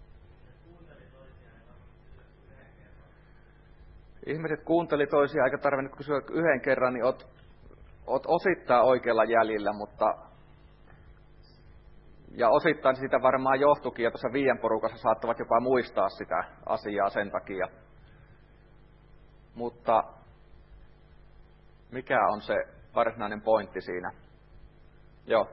Ihmiset kuunteli toisiaan, eikä tarvinnut kysyä yhden kerran, niin oot osittain oikealla jäljellä, ja osittain siitä varmaan johtuikin, ja tuossa 5 porukassa saattavat jopa muistaa sitä asiaa sen takia. Mutta mikä on se varsinainen pointti siinä? Joo.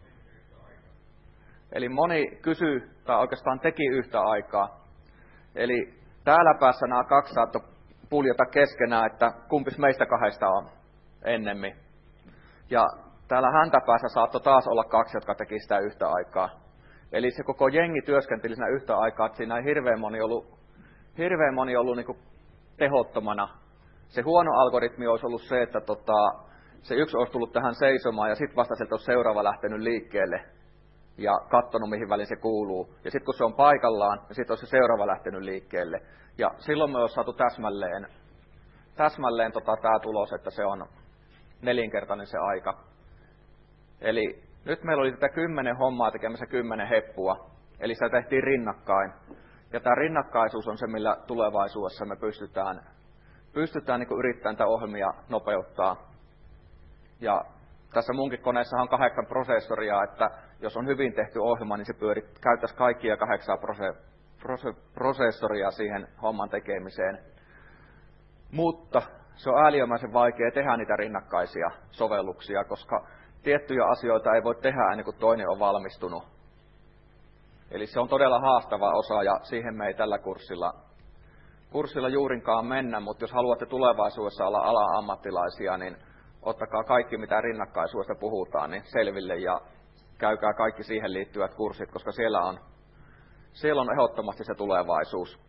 Eli moni kysyy, tai oikeastaan teki yhtä aikaa. Eli täällä päässä nämä kaksi saattoi puljata keskenään, että kumpis meistä kahdesta on ennemmin. Ja täällä häntäpäässä saattoi taas olla 2, jotka teki sitä yhtä aikaa. Eli se koko jengi työskenteli siinä yhtä aikaa, että siinä ei hirveän moni ollut niin kuin tehottomana. Se huono algoritmi olisi ollut se, että se yksi olisi tullut tähän seisomaan ja sitten vasta sieltä olisi seuraava lähtenyt liikkeelle ja katsonut, mihin väliin se kuuluu. Ja sitten kun se on paikallaan, niin sitten olisi se seuraava lähtenyt liikkeelle. Ja silloin me olisi saatu täsmälleen tämä tulos, että se on nelinkertainen se aika. Eli nyt meillä oli tätä 10 hommaa tekemässä 10 heppua. Eli sitä tehtiin rinnakkain. Ja tämä rinnakkaisuus on se, millä tulevaisuudessa me pystytään niin kuin yrittämään tätä ohjelmia nopeuttaa. Ja tässä munkin koneessa on 8 prosessoria, että jos on hyvin tehty ohjelma, niin se käyttäisi kaikkia 8 prosessoria siihen homman tekemiseen. Mutta se on ääliömäisen vaikea tehdä niitä rinnakkaisia sovelluksia, koska tiettyjä asioita ei voi tehdä ennen kuin toinen on valmistunut. Eli se on todella haastava osa ja siihen me ei tällä kurssilla juurinkaan mennä, mutta jos haluatte tulevaisuudessa olla ala-ammattilaisia, niin ottakaa kaikki, mitä rinnakkaisuudesta puhutaan, niin selville ja käykää kaikki siihen liittyvät kurssit, koska siellä on ehdottomasti se tulevaisuus.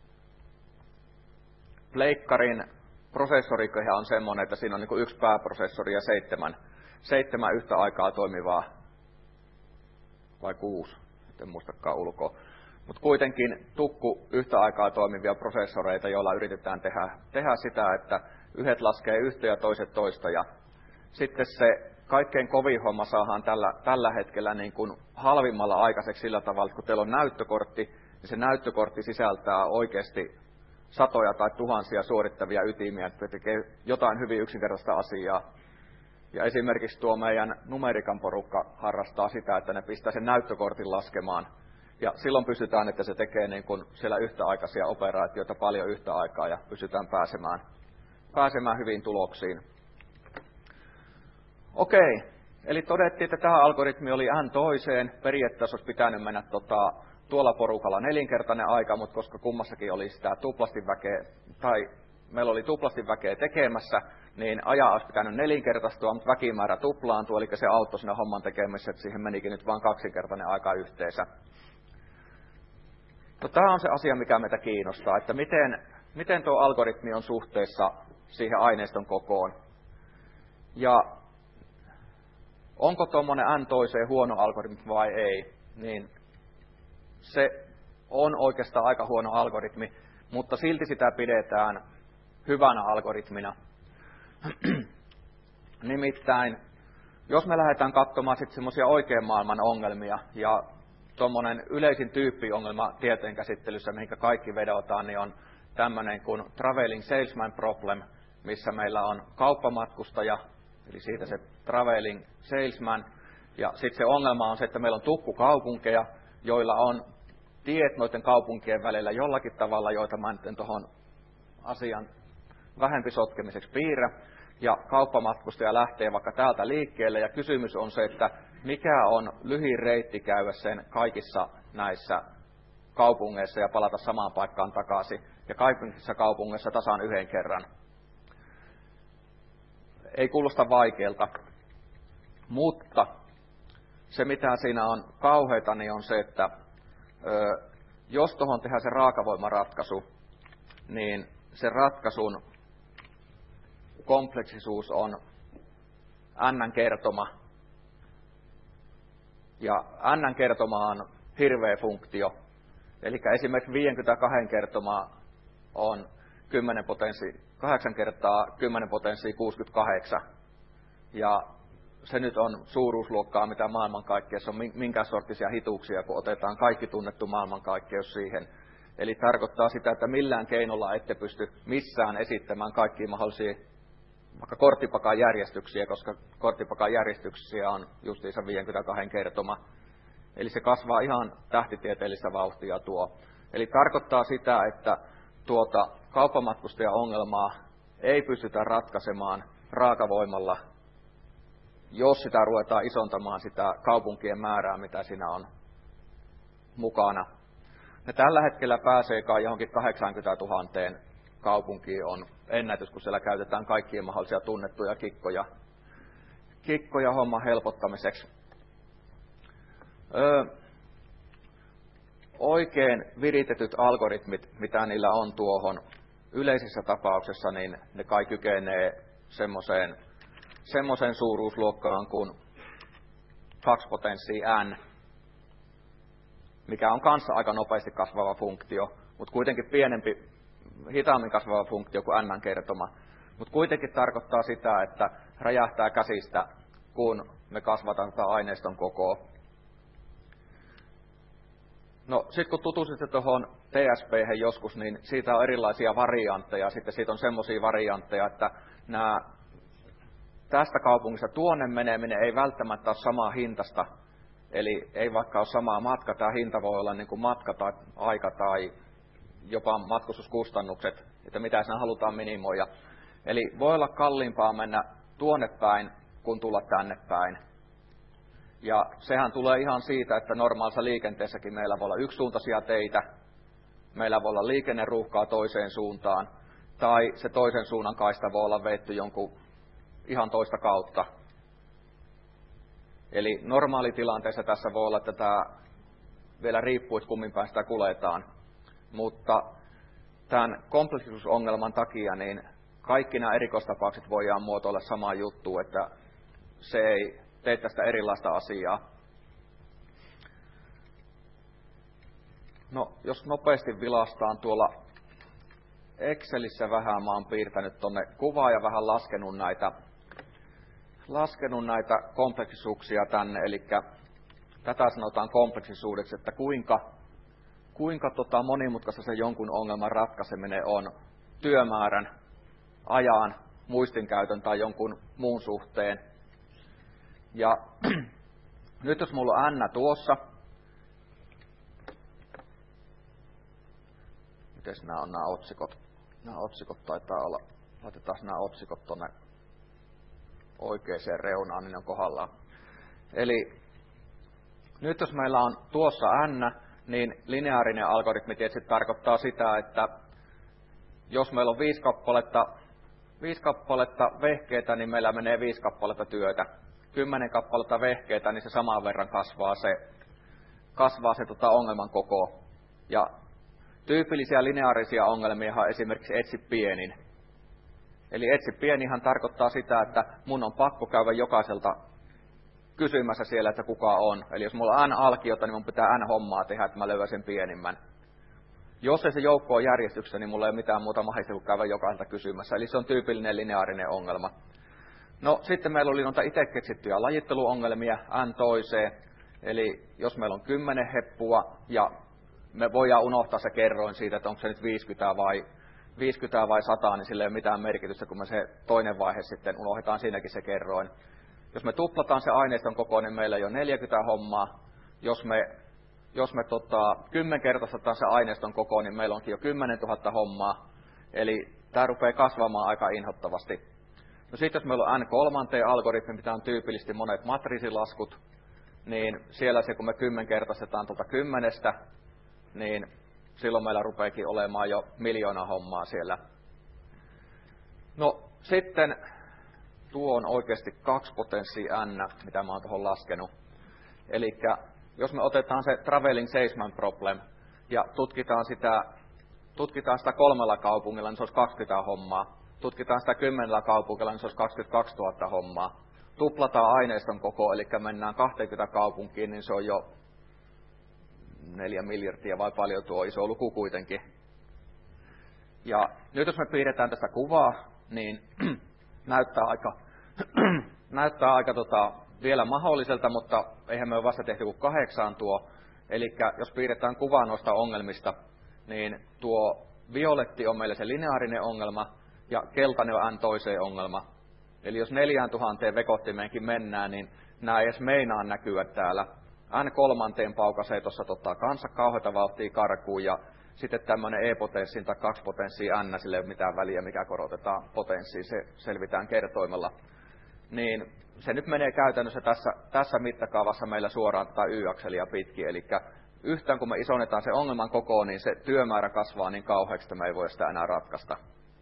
Pleikkarin prosessorikehä on semmoinen, että siinä on niin kuin 1 pääprosessori ja 7 yhtä aikaa toimivaa, vai 6, en muistakaan ulkoa. Mutta kuitenkin tukku yhtä aikaa toimivia prosessoreita, joilla yritetään tehdä sitä, että yhdet laskee yhtä ja toiset toista. Ja sitten se kaikkein kovin homma saadaan tällä hetkellä niin kuin halvimmalla aikaiseksi sillä tavalla, että kun teillä on näyttökortti, niin se näyttökortti sisältää oikeasti satoja tai tuhansia suorittavia ytimiä, että tekee jotain hyvin yksinkertaista asiaa. Ja esimerkiksi tuo meidän numerikan porukka harrastaa sitä, että ne pistää sen näyttökortin laskemaan. Ja silloin pystytään, että se tekee niin kuin siellä yhtäaikaisia operaatioita paljon yhtä aikaa ja pystytään pääsemään hyviin tuloksiin. Okei, eli todettiin, että tähän algoritmi oli n toiseen. Periaatteessa olisi pitänyt mennä tuolla porukalla 4-kertainen aika, mutta koska kummassakin oli sitä tuplasti väkeä, tai meillä oli tuplasti väkeä tekemässä, niin ajan olisi pitänyt 4-kertaistua, mutta väkimäärä tuplaantui, eli se auttoi siinä homman tekemisessä, että siihen menikin nyt vain 2-kertainen aika yhteensä. No, tämä on se asia, mikä meitä kiinnostaa, että miten tuo algoritmi on suhteessa siihen aineiston kokoon. Ja onko tuommoinen n toiseen huono algoritmi vai ei, niin se on oikeastaan aika huono algoritmi, mutta silti sitä pidetään hyvänä algoritmina. Nimittäin, jos me lähdetään katsomaan sitten semmoisia oikean maailman ongelmia, ja tuommoinen yleisin tyyppiongelma tieteenkäsittelyssä, mihin kaikki vedotaan, niin on tämmöinen kuin traveling salesman problem, missä meillä on kauppamatkustaja, eli siitä se traveling salesman, ja sitten se ongelma on se, että meillä on tukkukaupunkeja, joilla on tiet noiden kaupunkien välillä jollakin tavalla, joita mä nyt tuohon asian vähempi sotkemiseksi piirrä, ja kauppamatkustaja lähtee vaikka täältä liikkeelle, ja kysymys on se, että mikä on lyhin reitti käydä sen kaikissa näissä kaupungeissa ja palata samaan paikkaan takaisin, ja kaikissa kaupungeissa tasan 1 kerran. Ei kuulosta vaikealta, mutta se mitä siinä on kauheata, niin on se, että jos tuohon tehdään se raakavoimaratkaisu, niin se ratkaisun kompleksisuus on n-kertoma. Ja n-kertoma on hirveä funktio. Eli esimerkiksi 52 kertoma on 8 kertaa 10 potenssiin 68. Ja se nyt on suuruusluokkaa, mitä maailmankaikkeessa on, minkä sorttisia hituuksia, kun otetaan kaikki tunnettu maailmankaikkeus siihen. Eli tarkoittaa sitä, että millään keinolla ette pysty missään esittämään kaikkia mahdollisia vaikka korttipakan järjestyksiä, koska korttipakan järjestyksiä on justiinsa 52 kertoma. Eli se kasvaa ihan tähtitieteellistä vauhtia tuo. Eli tarkoittaa sitä, että tuota kauppamatkustaja-ongelmaa ei pystytä ratkaisemaan raakavoimalla, jos sitä ruvetaan isontamaan sitä kaupunkien määrää, mitä siinä on mukana. Ja tällä hetkellä pääsee kai johonkin 80 000 kaupunkiin on ennätys, kun siellä käytetään kaikkia mahdollisia tunnettuja kikkoja homman helpottamiseksi. Oikein viritetyt algoritmit, mitä niillä on tuohon yleisessä tapauksessa, niin ne kai kykenee semmoiseen suuruusluokkaan kuin 2 potenssiin n, mikä on kanssa aika nopeasti kasvava funktio, mutta kuitenkin pienempi, hitaammin kasvava funktio kuin n-kertoma. Mutta kuitenkin tarkoittaa sitä, että räjähtää käsistä, kun me kasvataan tätä aineiston kokoa. No sitten kun tutustutte tuohon TSP:hen joskus, niin siitä on erilaisia variantteja. Sitten siitä on semmoisia variantteja, että tästä kaupungista tuonne meneminen ei välttämättä ole samaa hintasta. Eli ei vaikka ole sama matka, tämä hinta voi olla niin kuin matka tai aika tai jopa matkustuskustannukset, että mitä siinä halutaan minimoida. Eli voi olla kalliimpaa mennä tuonne päin, kuin tulla tänne päin. Ja sehän tulee ihan siitä, että normaalissa liikenteessäkin meillä voi olla yksisuuntaisia teitä, meillä voi olla liikenneruuhkaa toiseen suuntaan, tai se toisen suunnan kaista voi olla veetty jonkun ihan toista kautta. Eli normaalitilanteessa tässä voi olla, että tämä vielä riippuu, että kummin päin sitä kuljetaan. Mutta tämän kompleksisuusongelman takia niin kaikki nämä erikoistapaukset voidaan muotoilla samaan juttuun, että se ei tee tästä erilaista asiaa. No, jos nopeasti vilastaan tuolla Excelissä vähän, mä oon piirtänyt tuonne kuvaa ja vähän laskenut näitä kompleksisuuksia tänne, eli tätä sanotaan kompleksisuudeksi, että kuinka monimutkaista se jonkun ongelman ratkaiseminen on työmäärän, ajan, muistinkäytön tai jonkun muun suhteen. Ja nyt jos mulla on n tuossa, mites nämä on nämä otsikot? Nämä otsikot taitaa olla, laitetaan nämä otsikot tuonne oikeaan reunaan, niin ne on kohdallaan. Eli nyt jos meillä on tuossa n, niin lineaarinen algoritmi tietysti tarkoittaa sitä, että jos meillä on 5 kappaletta vehkeitä, niin meillä menee 5 kappaletta työtä. 10 kappaletta vehkeitä, niin se saman verran kasvaa se ongelman koko. Ja tyypillisiä lineaarisia ongelmia on esimerkiksi etsi pienin. Eli etsi pienihan tarkoittaa sitä, että mun on pakko käydä jokaiselta kysymässä siellä, että kuka on. Eli jos mulla on n alkiota, niin mun pitää n hommaa tehdä, että mä löydän sen pienimmän. Jos ei se joukko on järjestyksessä, niin mulla ei ole mitään muuta mahdollista kuin käydä jokaiselta kysymässä. Eli se on tyypillinen lineaarinen ongelma. No sitten meillä oli noita itse keksittyjä lajitteluongelmia n toiseen. Eli jos meillä on 10 heppua ja me voidaan unohtaa se kerroin siitä, että onko se nyt 50 vai 100, niin sillä ei ole mitään merkitystä, kun me se toinen vaihe sitten unohdetaan siinäkin se kerroin. Jos me tuplataan se aineiston koko, niin meillä ei ole 40 hommaa. Jos me 10-kertaistetaan se aineiston koko, niin meillä onkin jo 10 000 hommaa. Eli tämä rupeaa kasvamaan aika inhottavasti. No sitten jos meillä on N3-algoritmi, mitä on tyypillisesti monet matriisilaskut, niin siellä se, kun me 10-kertaistetaan 10, niin silloin meillä rupeakin olemaan jo 1 miljoona hommaa siellä. No sitten tuo on oikeasti 2 potenssia n, mitä mä oon tuohon laskenut. Eli jos me otetaan se traveling salesman problem ja tutkitaan sitä 3 kaupungilla, niin se olisi 20 hommaa. Tutkitaan sitä 10 kaupungilla, niin se olisi 22 000 hommaa. Tuplataan aineiston koko, eli mennään 20 kaupunkiin, niin se on jo 4 miljardia, vai paljon tuo iso luku kuitenkin. Ja nyt jos me piirretään tästä kuvaa, niin näyttää aika vielä mahdolliselta, mutta eihän me ole vasta tehty kuin 8 tuo. Eli jos piirretään kuvaa noista ongelmista, niin tuo violetti on meille se lineaarinen ongelma, ja keltainen on n toiseen ongelma. Eli jos 4000 vekottimeenkin mennään, niin nämä ei edes meinaa näkyä täällä. N3 paukaisee tuossa kanssa kauheita vauhtia karkuun, ja sitten tämmöinen e-potenssin tai 2 potenssia n, sille ei ole mitään väliä, mikä korotetaan potenssiin, se selvitään kertoimella. Niin se nyt menee käytännössä tässä mittakaavassa meillä suoraan tätä y-akselia pitkin, eli yhtään kun me isonnetaan se ongelman kokoon, niin se työmäärä kasvaa niin kauheaksi, että me ei voi sitä enää ratkaista.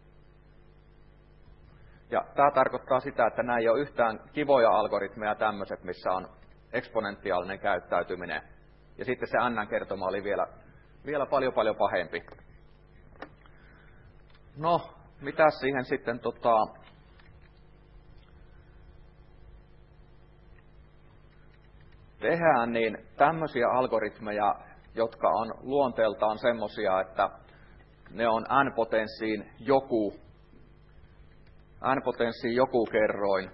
Ja tämä tarkoittaa sitä, että nämä ei ole yhtään kivoja algoritmeja tämmöiset, missä on eksponentiaalinen käyttäytyminen. Ja sitten se n-kertoma oli vielä paljon pahempi. No, mitä siihen sitten tehdään, niin tämmöisiä algoritmeja, jotka on luonteeltaan semmoisia, että ne on n-potenssiin joku kerroin.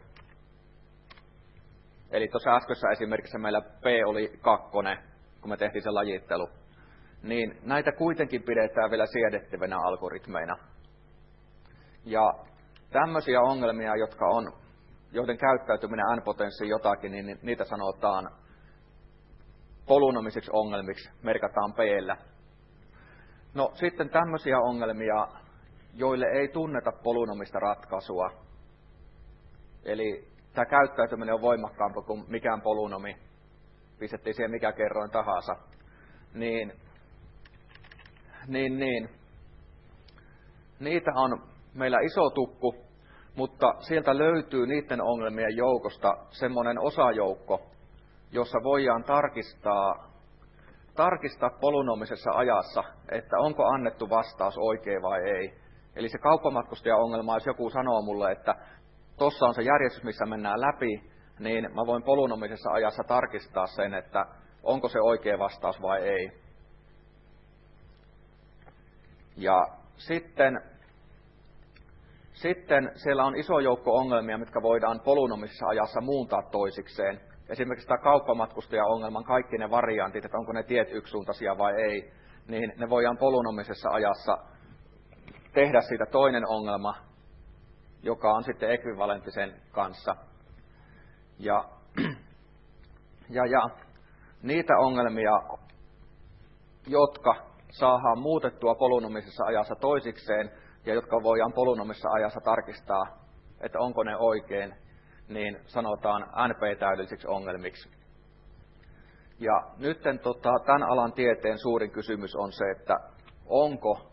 Eli tuossa äskeisessä esimerkissä meillä p oli 2, kun me tehtiin se lajittelu. Niin näitä kuitenkin pidetään vielä siedettävänä algoritmeina. Ja tämmöisiä ongelmia, joiden käyttäytyminen n-potenssiin jotakin, niin niitä sanotaan polynomisiksi ongelmiksi, merkataan p-llä. No sitten tämmöisiä ongelmia, joille ei tunneta polynomista ratkaisua. Eli tämä käyttäytyminen on voimakkaampi kuin mikään polynomi. pistettiin siihen mikä kerroin tahansa, niin niitä on meillä iso tukku, mutta sieltä löytyy niiden ongelmien joukosta semmoinen osajoukko, jossa voidaan tarkistaa polynomisessa ajassa, että onko annettu vastaus oikein vai ei. Eli se kauppamatkustaja-ongelma, jos joku sanoo mulle, että tuossa on se järjestys, missä mennään läpi, niin mä voin polynomisessa ajassa tarkistaa sen, että onko se oikea vastaus vai ei. Ja sitten siellä on iso joukko ongelmia, mitkä voidaan polynomisessa ajassa muuntaa toisikseen. Esimerkiksi tämä kauppamatkustaja-ongelman kaikki ne variantit, että onko ne tiet yksisuuntaisia vai ei, niin ne voidaan polynomisessa ajassa tehdä siitä toinen ongelma, joka on sitten ekvivalenttisen kanssa. Ja niitä ongelmia, jotka saadaan muutettua polynomisessa ajassa toisikseen ja jotka voidaan polynomisessa ajassa tarkistaa, että onko ne oikein, niin sanotaan NP-täydellisiksi ongelmiksi. Ja nyt tämän alan tieteen suurin kysymys on se, että onko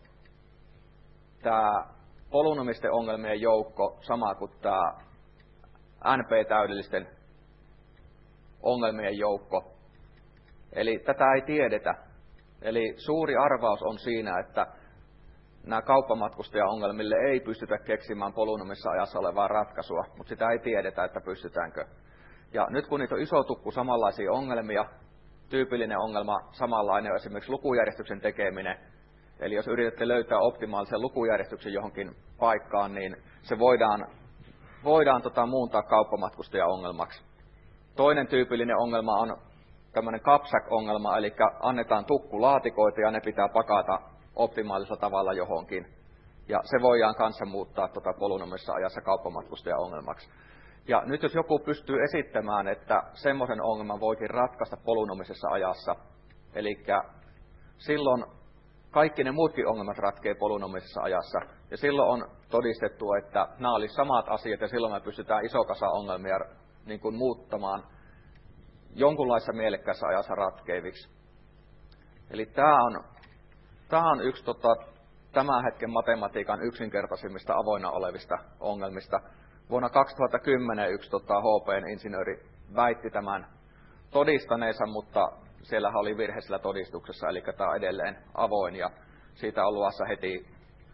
tämä polynomisten ongelmien joukko sama kuin tämä NP-täydellisten ongelmien joukko. Eli tätä ei tiedetä. Eli suuri arvaus on siinä, että nämä kauppamatkustaja-ongelmille ei pystytä keksimään polynomisessa ajassa olevaa ratkaisua, mutta sitä ei tiedetä, että pystytäänkö. Ja nyt kun niitä on iso tukku samanlaisia ongelmia, tyypillinen ongelma samanlainen on esimerkiksi lukujärjestyksen tekeminen. Eli jos yritätte löytää optimaalisen lukujärjestyksen johonkin paikkaan, niin se voidaan muuntaa kauppamatkustaja-ongelmaksi. Toinen tyypillinen ongelma on tämmöinen kapsack-ongelma, eli annetaan tukkulaatikoita ja ne pitää pakata optimaalisella tavalla johonkin. Ja se voidaan kanssa muuttaa polynomisessa ajassa kauppamatkustaja-ongelmaksi. Ja nyt jos joku pystyy esittämään, että semmoisen ongelman voikin ratkaista polynomisessa ajassa, eli silloin kaikki ne muutkin ongelmat ratkee polynomisessa ajassa, ja silloin on todistettu, että nämä olisi samat asiat, ja silloin me pystytään iso kasa ongelmia niin kuin muuttamaan jonkunlaisessa mielekkäässä ajassa ratkeiviksi. Eli tämä on yksi tämän hetken matematiikan yksinkertaisimmista avoinna olevista ongelmista. Vuonna 2010 yksi HP:n insinööri väitti tämän todistaneensa, mutta siellähän oli virhe sillä todistuksessa, eli tämä on edelleen avoin, ja siitä on luvassa heti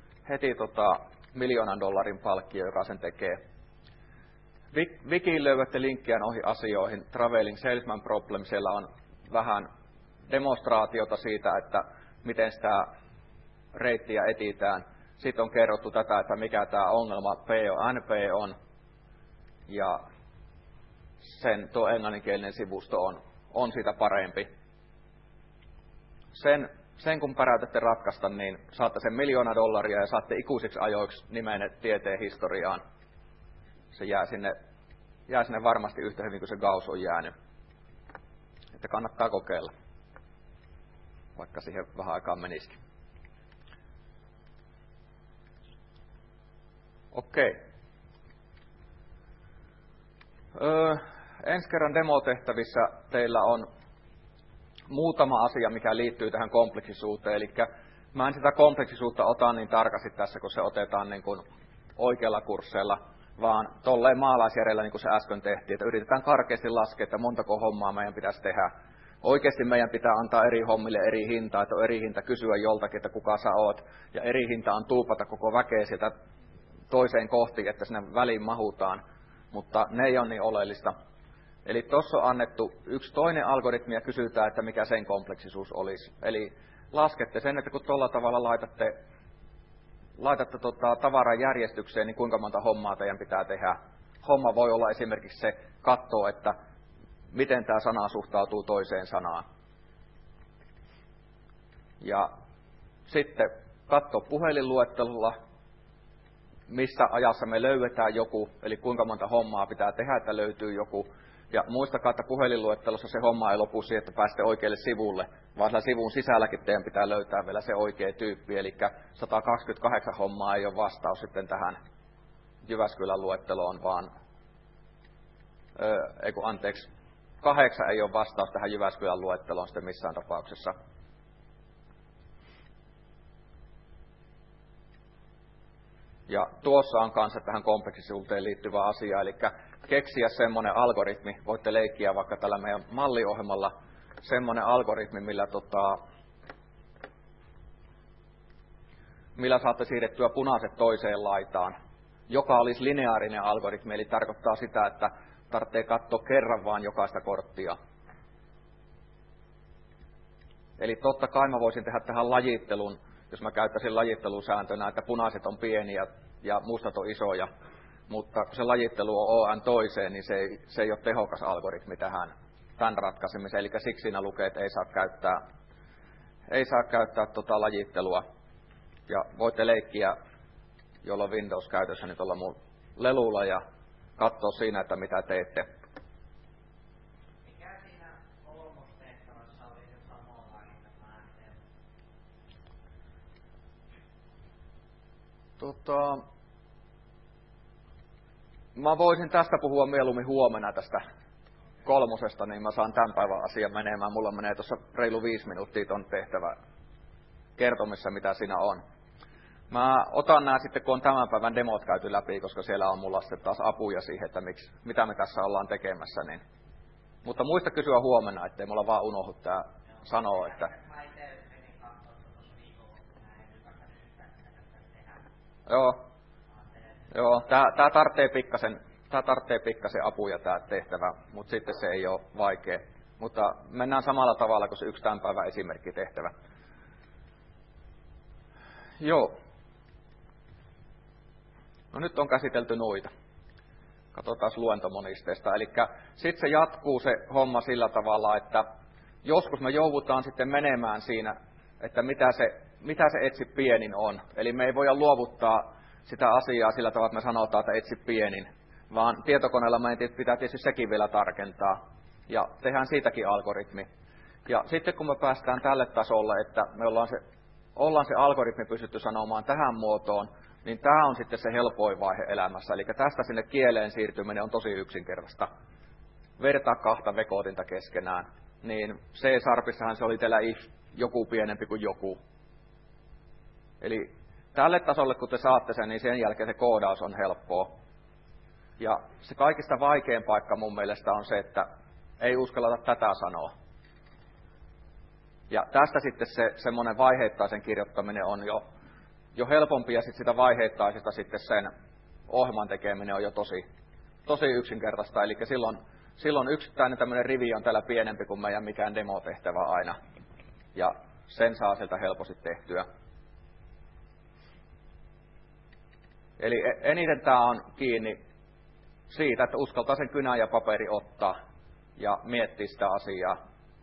$1 miljoonan palkkio, joka sen tekee. Wikiin löydätte linkkiä noihin asioihin, Traveling Salesman Problem, siellä on vähän demonstraatiota siitä, että miten sitä reittiä etsitään. Sitten on kerrottu tätä, että mikä tämä ongelma NP on, ja tuo englanninkielinen sivusto on siitä parempi. Sen kun päräytätte ratkaista, niin saatte sen $1 miljoona ja saatte ikuisiksi ajoiksi nimenne tieteen historiaan. Se jää sinne varmasti yhtä hyvin kuin se Gauss on jäänyt. Että kannattaa kokeilla, vaikka siihen vähän aikaa menisikin. Okei. Ensi kerran demotehtävissä teillä on muutama asia, mikä liittyy tähän kompleksisuuteen. Eli mä en sitä kompleksisuutta ota niin tarkasti tässä, kun se otetaan niin kuin oikealla kursseilla, vaan tolleen maalaisjärjellä, niin kuin se äsken tehtiin, että yritetään karkeasti laskea, että montako hommaa meidän pitäisi tehdä. Oikeasti meidän pitää antaa eri hommille eri hintaa, että on eri hinta kysyä joltakin, että kuka sä oot, ja eri hinta on tuupata koko väkeä sieltä toiseen kohtiin, että sinne väliin mahutaan, mutta ne ei ole niin oleellista. Eli tuossa on annettu yksi toinen algoritmi ja kysytään, että mikä sen kompleksisuus olisi. Eli laskette sen, että kun tuolla tavalla laitatte tavaran järjestykseen, niin kuinka monta hommaa teidän pitää tehdä. Homma voi olla esimerkiksi se katsoa, että miten tämä sana suhtautuu toiseen sanaan. Ja sitten katsoa puhelinluettelolla, missä ajassa me löydetään joku, eli kuinka monta hommaa pitää tehdä, että löytyy joku. Ja muistakaa, että puhelinluettelossa se homma ei lopu siihen, että pääsette oikealle sivulle, vaan siellä sivun sisälläkin teidän pitää löytää vielä se oikea tyyppi. Eli 128 hommaa ei ole vastaus sitten tähän Jyväskylän luetteloon, vaan 8 ei ole vastaus tähän Jyväskylän luetteloon sitten missään tapauksessa. Ja tuossa on kanssa tähän kompleksisuuteen liittyvä asia, eli keksiä semmoinen algoritmi, voitte leikkiä vaikka tällä meidän malliohjelmalla, semmoinen algoritmi, millä saatte siirrettyä punaiset toiseen laitaan, joka olisi lineaarinen algoritmi, eli tarkoittaa sitä, että tarvitsee katsoa kerran vaan jokaista korttia. Eli totta kai mä voisin tehdä tähän lajittelun, jos mä käyttäisin lajittelusääntönä, että punaiset on pieniä ja mustat on isoja, mutta kun se lajittelu on ON toiseen, niin se ei ole tehokas algoritmi tämän ratkaisemiseen, eli siksi siinä lukee, että ei saa käyttää lajittelua. Ja voitte leikkiä, jolla on Windows käytössä, niin tuolla mun lelulla ja katsoa siinä, että mitä teette. Mikä siinä kolmostehtävässä oli se samanlainen mä voisin tästä puhua mieluummin huomenna tästä 3, niin mä saan tämän päivän asian menemään. Mulla menee tuossa reilu 5 minuuttia ton tehtävä kertomissa, mitä siinä on. Mä otan nämä sitten, kun on tämän päivän demot käyty läpi, koska siellä on mulla sitten taas apuja siihen, että mitä me tässä ollaan tekemässä. Niin. Mutta muista kysyä huomenna, ettei mulla vaan unohdu tää sanoa, että... Joo, tää tarvitsee pikkasen apuja tää tehtävä, mutta sitten se ei ole vaikea. Mutta mennään samalla tavalla kuin se yksi tämän päivän esimerkkitehtävä. Joo. No nyt on käsitelty noita. Katsotaan luentomonisteesta. Eli sitten se jatkuu se homma sillä tavalla, että joskus me joudutaan sitten menemään siinä, että mitä se etsi pienin on. Eli me ei voida luovuttaa sitä asiaa sillä tavalla, että me sanotaan, että etsi pienin. Vaan tietokoneella meidän pitää tietysti sekin vielä tarkentaa. Ja tehdään siitäkin algoritmi. Ja sitten kun me päästään tälle tasolle, että me ollaan se algoritmi pystytty sanomaan tähän muotoon, niin tämä on sitten se helpoin vaihe elämässä. Eli tästä sinne kieleen siirtyminen on tosi yksinkertaista. Vertaa 2 vekootinta keskenään. Niin C-sharpissahan se oli teillä if joku pienempi kuin joku. Eli tälle tasolle kun te saatte sen, niin sen jälkeen se koodaus on helppoa. Ja se kaikista vaikein paikka mun mielestä on se, että ei uskalleta tätä sanoa. Ja tästä sitten se semmoinen vaiheittaisen kirjoittaminen on jo helpompi, ja sitten sitä vaiheittaisesta sitten sen ohjelman tekeminen on jo tosi yksinkertaista. Eli silloin yksittäinen tämmöinen rivi on täällä pienempi kuin meidän mikään demotehtävä aina. Ja sen saa sieltä helposti tehtyä. Eli eniten tämä on kiinni siitä, että uskaltaa sen kynän ja paperi ottaa ja miettiä sitä asiaa.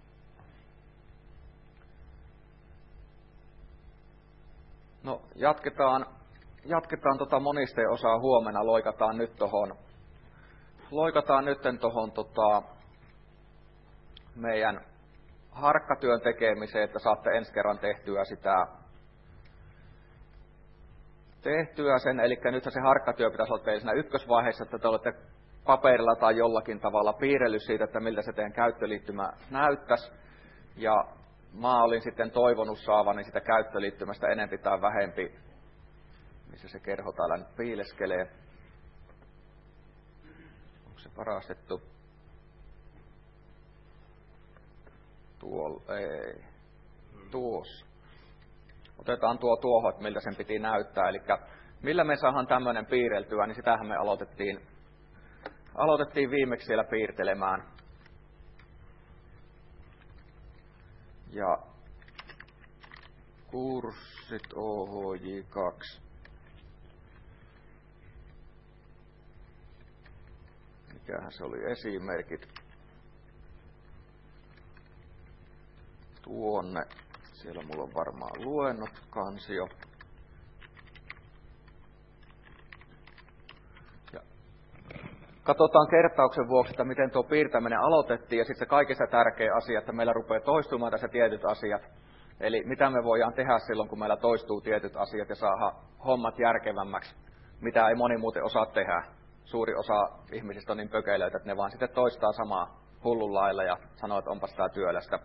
No, jatketaan monisteen osaa huomenna. Loikataan nyt tohon meidän harkkatyön tekemiseen, että saatte ensi kerran tehtyä sen. Eli nyt se harkkatyö pitäisi olla teillä siinä ykkösvaiheessa, että te olette paperilla tai jollakin tavalla piirrellyt siitä, että miltä se teidän käyttöliittymä näyttäisi. Ja mä olin sitten toivonut saavani sitä käyttöliittymästä enempi tai vähempi, missä se kerho täällä nyt piileskelee. Onko se varastettu? Ei. Tuossa. Otetaan tuohon, että miltä sen piti näyttää. Eli millä me saadaan tämmöinen piirreltyä, niin sitähän me aloitettiin viimeksi siellä piirtelemään. Ja kurssit OHJ2. Mikähän se oli esimerkit? Tuonne. Siellä mulla on varmaan luennot kansio. Ja katsotaan kertauksen vuoksi, että miten tuo piirtäminen aloitettiin, ja sitten se kaikista tärkeä asia, että meillä rupeaa toistumaan tässä tietyt asiat. Eli mitä me voidaan tehdä silloin, kun meillä toistuu tietyt asiat ja saada hommat järkevämmäksi, mitä ei moni muuten osaa tehdä. Suuri osa ihmisistä on niin pökeilöitä, että ne vaan sitten toistaa samaa hullun lailla ja sanoi, että onpas tää työlästä.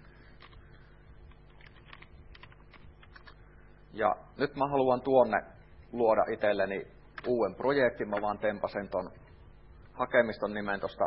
Ja nyt mä haluan tuonne luoda itselleni uuden projektin. Mä vaan tempasen ton hakemiston nimen tosta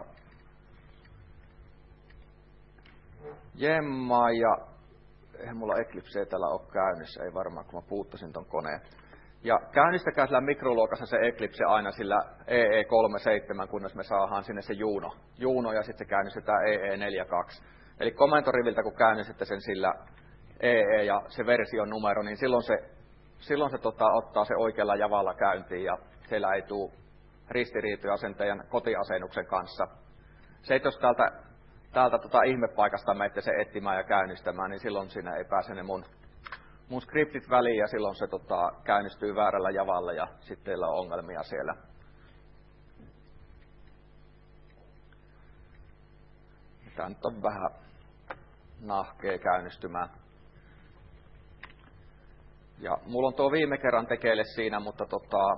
Jemma, ja eihän mulla Eclipse täällä ole käynnissä, ei varmaan, kun mä puuttasin ton koneen. Ja käynnistäkää sillä mikroluokassa se Eclipse aina sillä EE37, kunnes me saadaan sinne se Juno ja sitten se käynnistetään EE42. Eli komentoriviltä, kun käynnistätte sen sillä EE ja se version numero, niin silloin se ottaa se oikealla javalla käyntiin ja siellä ei tule ristiriitoja sen teidän kotiasennuksen kanssa. Se, että jos täältä ihmepaikasta menette se etsimään ja käynnistämään, niin silloin siinä ei pääse ne mun skriptit väliin ja silloin se käynnistyy väärällä javalla ja sitten teillä on ongelmia siellä. Tämä nyt on vähän nahkea käynnistymään. Ja mulla on tuo viime kerran tekeille siinä, mutta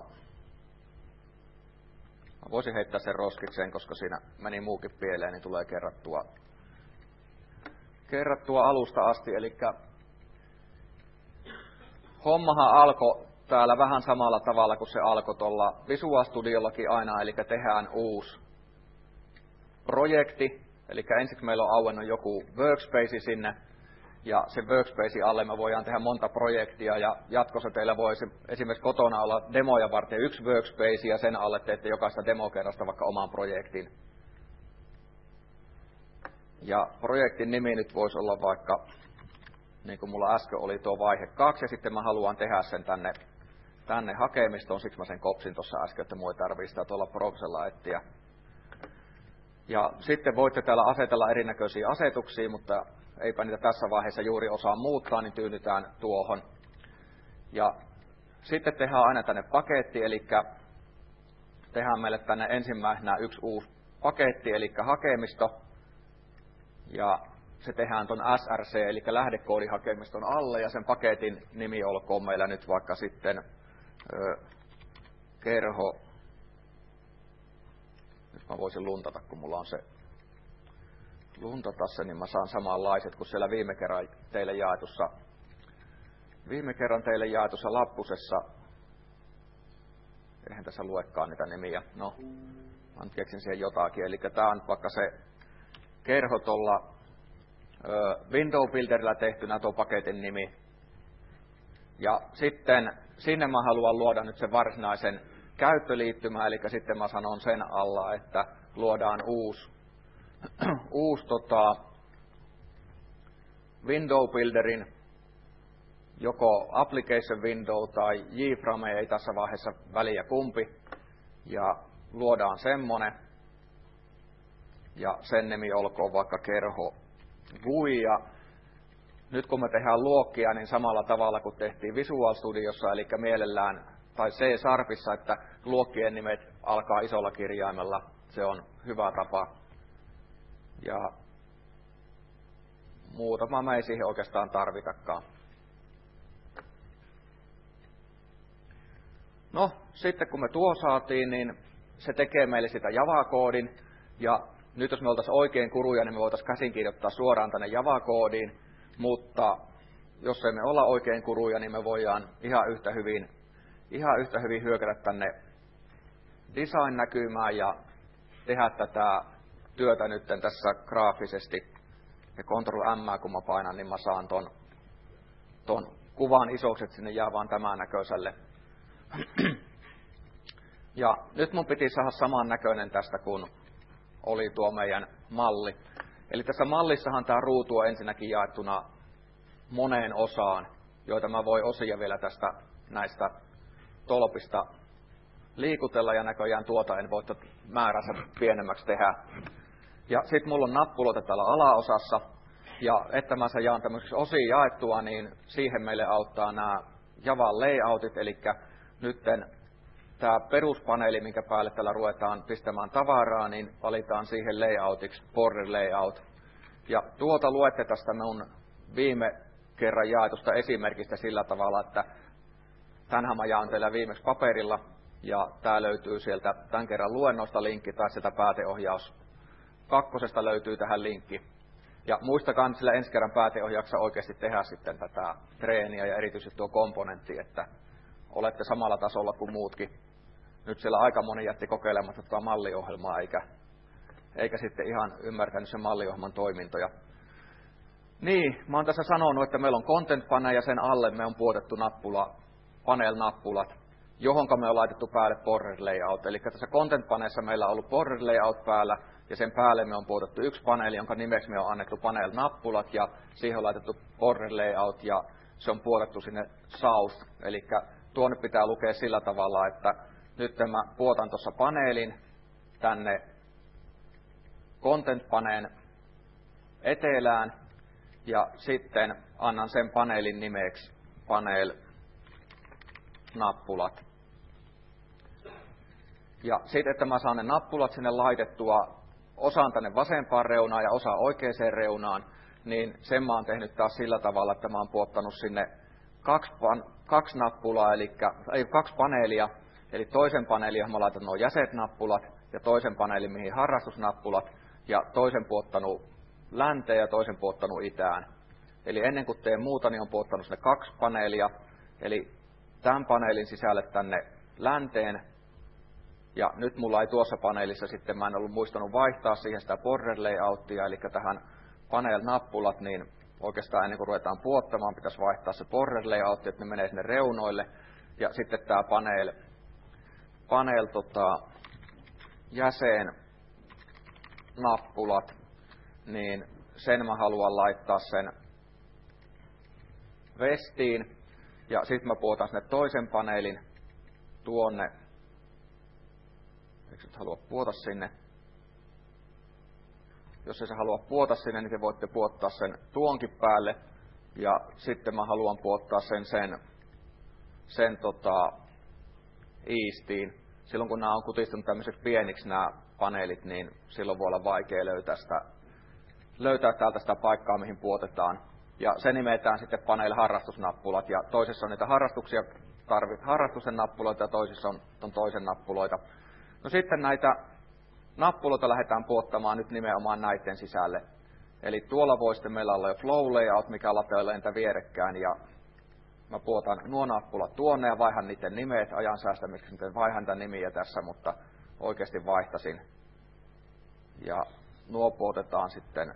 mä voisin heittää sen roskikseen, koska siinä meni muukin pieleen, niin tulee kerrattua alusta asti. Eli hommahan alkoi täällä vähän samalla tavalla kuin se alkoi tuolla Visual Studiollakin aina, eli tehdään uusi projekti. Eli ensiksi meillä on auennut joku workspace sinne, ja sen workspace alle me voidaan tehdä monta projektia, ja jatkossa teillä voi esimerkiksi kotona olla demoja varten yksi workspace, ja sen alle teette jokaista demokerrasta vaikka oman projektin. Ja projektin nimi nyt voisi olla vaikka, niin kuin mulla äsken oli tuo vaihe 2, ja sitten mä haluan tehdä sen tänne hakemistoon, siksi mä sen kopsin tuossa äsken, että mua ei tarvitse sitä tuolla Proxella etsiä. Ja sitten voitte täällä asetella erinäköisiä asetuksia, mutta eipä niitä tässä vaiheessa juuri osaa muuttaa, niin tyynnytään tuohon. Ja sitten tehdään aina tänne paketti, eli tehdään meille tänne ensimmäisenä yksi uusi paketti, eli hakemisto. Ja se tehdään ton SRC, eli lähdekoodihakemiston alle, ja sen paketin nimi olkoon meillä nyt vaikka sitten kerho. Nyt mä voisin luntata, kun mulla on se luntata se, niin mä saan samanlaiset kuin siellä viime kerran teille jaetussa lappusessa. Eihän tässä luekaan niitä nimiä. No, mä nyt keksin siihen jotakin. Eli tää on vaikka se kerho tuolla Window Builderillä tehtynä tuo paketin nimi. Ja sitten sinne mä haluan luoda nyt sen varsinaisen käyttöliittymä, eli sitten mä sanon sen alla, että luodaan uusi Window Builderin joko Application Window tai JFrame, ei tässä vaiheessa väliä kumpi, ja luodaan semmonen, ja sen nimi olkoon vaikka kerho GUI, ja nyt kun me tehdään luokkia, niin samalla tavalla kuin tehtiin Visual Studiossa, eli mielellään, tai C-Sharpissa, että luokkien nimet alkaa isolla kirjaimella, se on hyvä tapa. Ja muutama me ei siihen oikeastaan tarvitakaan. No, sitten kun me tuo saatiin, niin se tekee meille sitä Java-koodin, ja nyt jos me oltaisiin oikein kuruja, niin me voitaisiin käsin kirjoittaa suoraan tänne Java-koodiin, mutta jos emme olla oikein kuruja, niin me voidaan ihan yhtä hyvin hyökätä tänne design-näkymään ja tehdä tätä työtä nyt tässä graafisesti. Ja Ctrl-M, kun mä painan, niin mä saan ton kuvan isoksi, että sinne jää vaan tämän näköiselle. Ja nyt mun piti saada saman näköinen tästä, kun oli tuo meidän malli. Eli tässä mallissahan tämä ruutu on ensinnäkin jaettuna moneen osaan, joita mä voin osia vielä tästä näistä tolpista liikutella, ja näköjään tuota en voi määränsä pienemmäksi tehdä. Ja sitten mulla on nappuloita täällä alaosassa, ja että mä sen jaan tämmöiseksi osiin jaettua, niin siihen meille auttaa nämä Javan layoutit, eli nytten tämä peruspaneeli, minkä päälle täällä ruvetaan pistämään tavaraa, niin valitaan siihen layoutiksi border layout. Ja tuota luette tästä mun viime kerran jaetusta esimerkistä sillä tavalla, että tämänhän mä jaan teillä viimeksi paperilla, ja tää löytyy sieltä tämän kerran luennosta linkki tai sieltä kakkosesta löytyy tähän linkki. Ja muistakaa sillä ensi kerran pääteohjauksessa oikeasti tehdä sitten tätä treeniä ja erityisesti tuo komponentti, että olette samalla tasolla kuin muutkin. Nyt siellä aika moni jätti kokeilematta tuota malliohjelmaa, eikä sitten ihan ymmärtänyt sen malliohjelman toimintoja. Niin, mä oon tässä sanonut, että meillä on content pane ja sen alle me on puotettu panel-nappulat, johonka me on laitettu päälle border layout. Eli tässä content paneessa meillä on ollut border layout päällä, ja sen päälle me on puotettu yksi paneeli, jonka nimeksi me on annettu panel-nappulat, ja siihen on laitettu border layout, ja se on puotettu sinne south. Eli tuonne pitää lukea sillä tavalla, että nyt mä puotan tuossa paneelin tänne content-paneen etelään, ja sitten annan sen paneelin nimeksi panel-nappulat. Ja sitten, että mä saan ne nappulat sinne laitettua, osaan tänne vasempaan reunaan ja osa oikeaan reunaan, niin sen mä oon tehnyt taas sillä tavalla, että mä oon puottanut sinne kaksi nappulaa, kaksi paneelia, eli toisen paneelin, johon mä laitan nuo jäset-nappulat, ja toisen paneelin, mihin harrastusnappulat, ja toisen puottanut länteen ja toisen puottanut itään. Eli ennen kuin teen muuta, niin on puottanut sinne kaksi paneelia, eli tämän paneelin sisälle tänne länteen, ja nyt mulla ei tuossa paneelissa sitten, mä en ollut muistanut vaihtaa siihen sitä border layouttia, eli tähän panel-nappulat, niin oikeastaan ennen kuin ruvetaan puottamaan, pitäisi vaihtaa se border layout, että ne menee sinne reunoille, ja sitten tämä panel jäsen nappulat, niin sen mä haluan laittaa sen vestiin, ja sitten mä puotan sinne toisen paneelin tuonne, eikö nyt halua puota sinne? Jos ei se halua puota sinne, niin te voitte puottaa sen tuonkin päälle, ja sitten mä haluan puottaa sen eastiin. Silloin kun nämä on kutistunut tämmöiseksi pieniksi nämä paneelit, niin silloin voi olla vaikea löytää täältä sitä paikkaa, mihin puotetaan. Ja se nimetään sitten panel-harrastusnappulat, ja toisessa on niitä harrastusten nappuloita, ja toisissa on toisen nappuloita. No sitten näitä nappuloita lähdetään puottamaan nyt nimenomaan näiden sisälle. Eli tuolla voi sitten meillä olla jo flow layout, mikä lateilla entä vierekkään, ja mä puotan nuo nappulat tuonne ja vaihan niiden nimet, ajan säästämiseksi nyt vaihan tämän nimiä tässä, mutta oikeasti vaihtasin. Ja nuo puotetaan sitten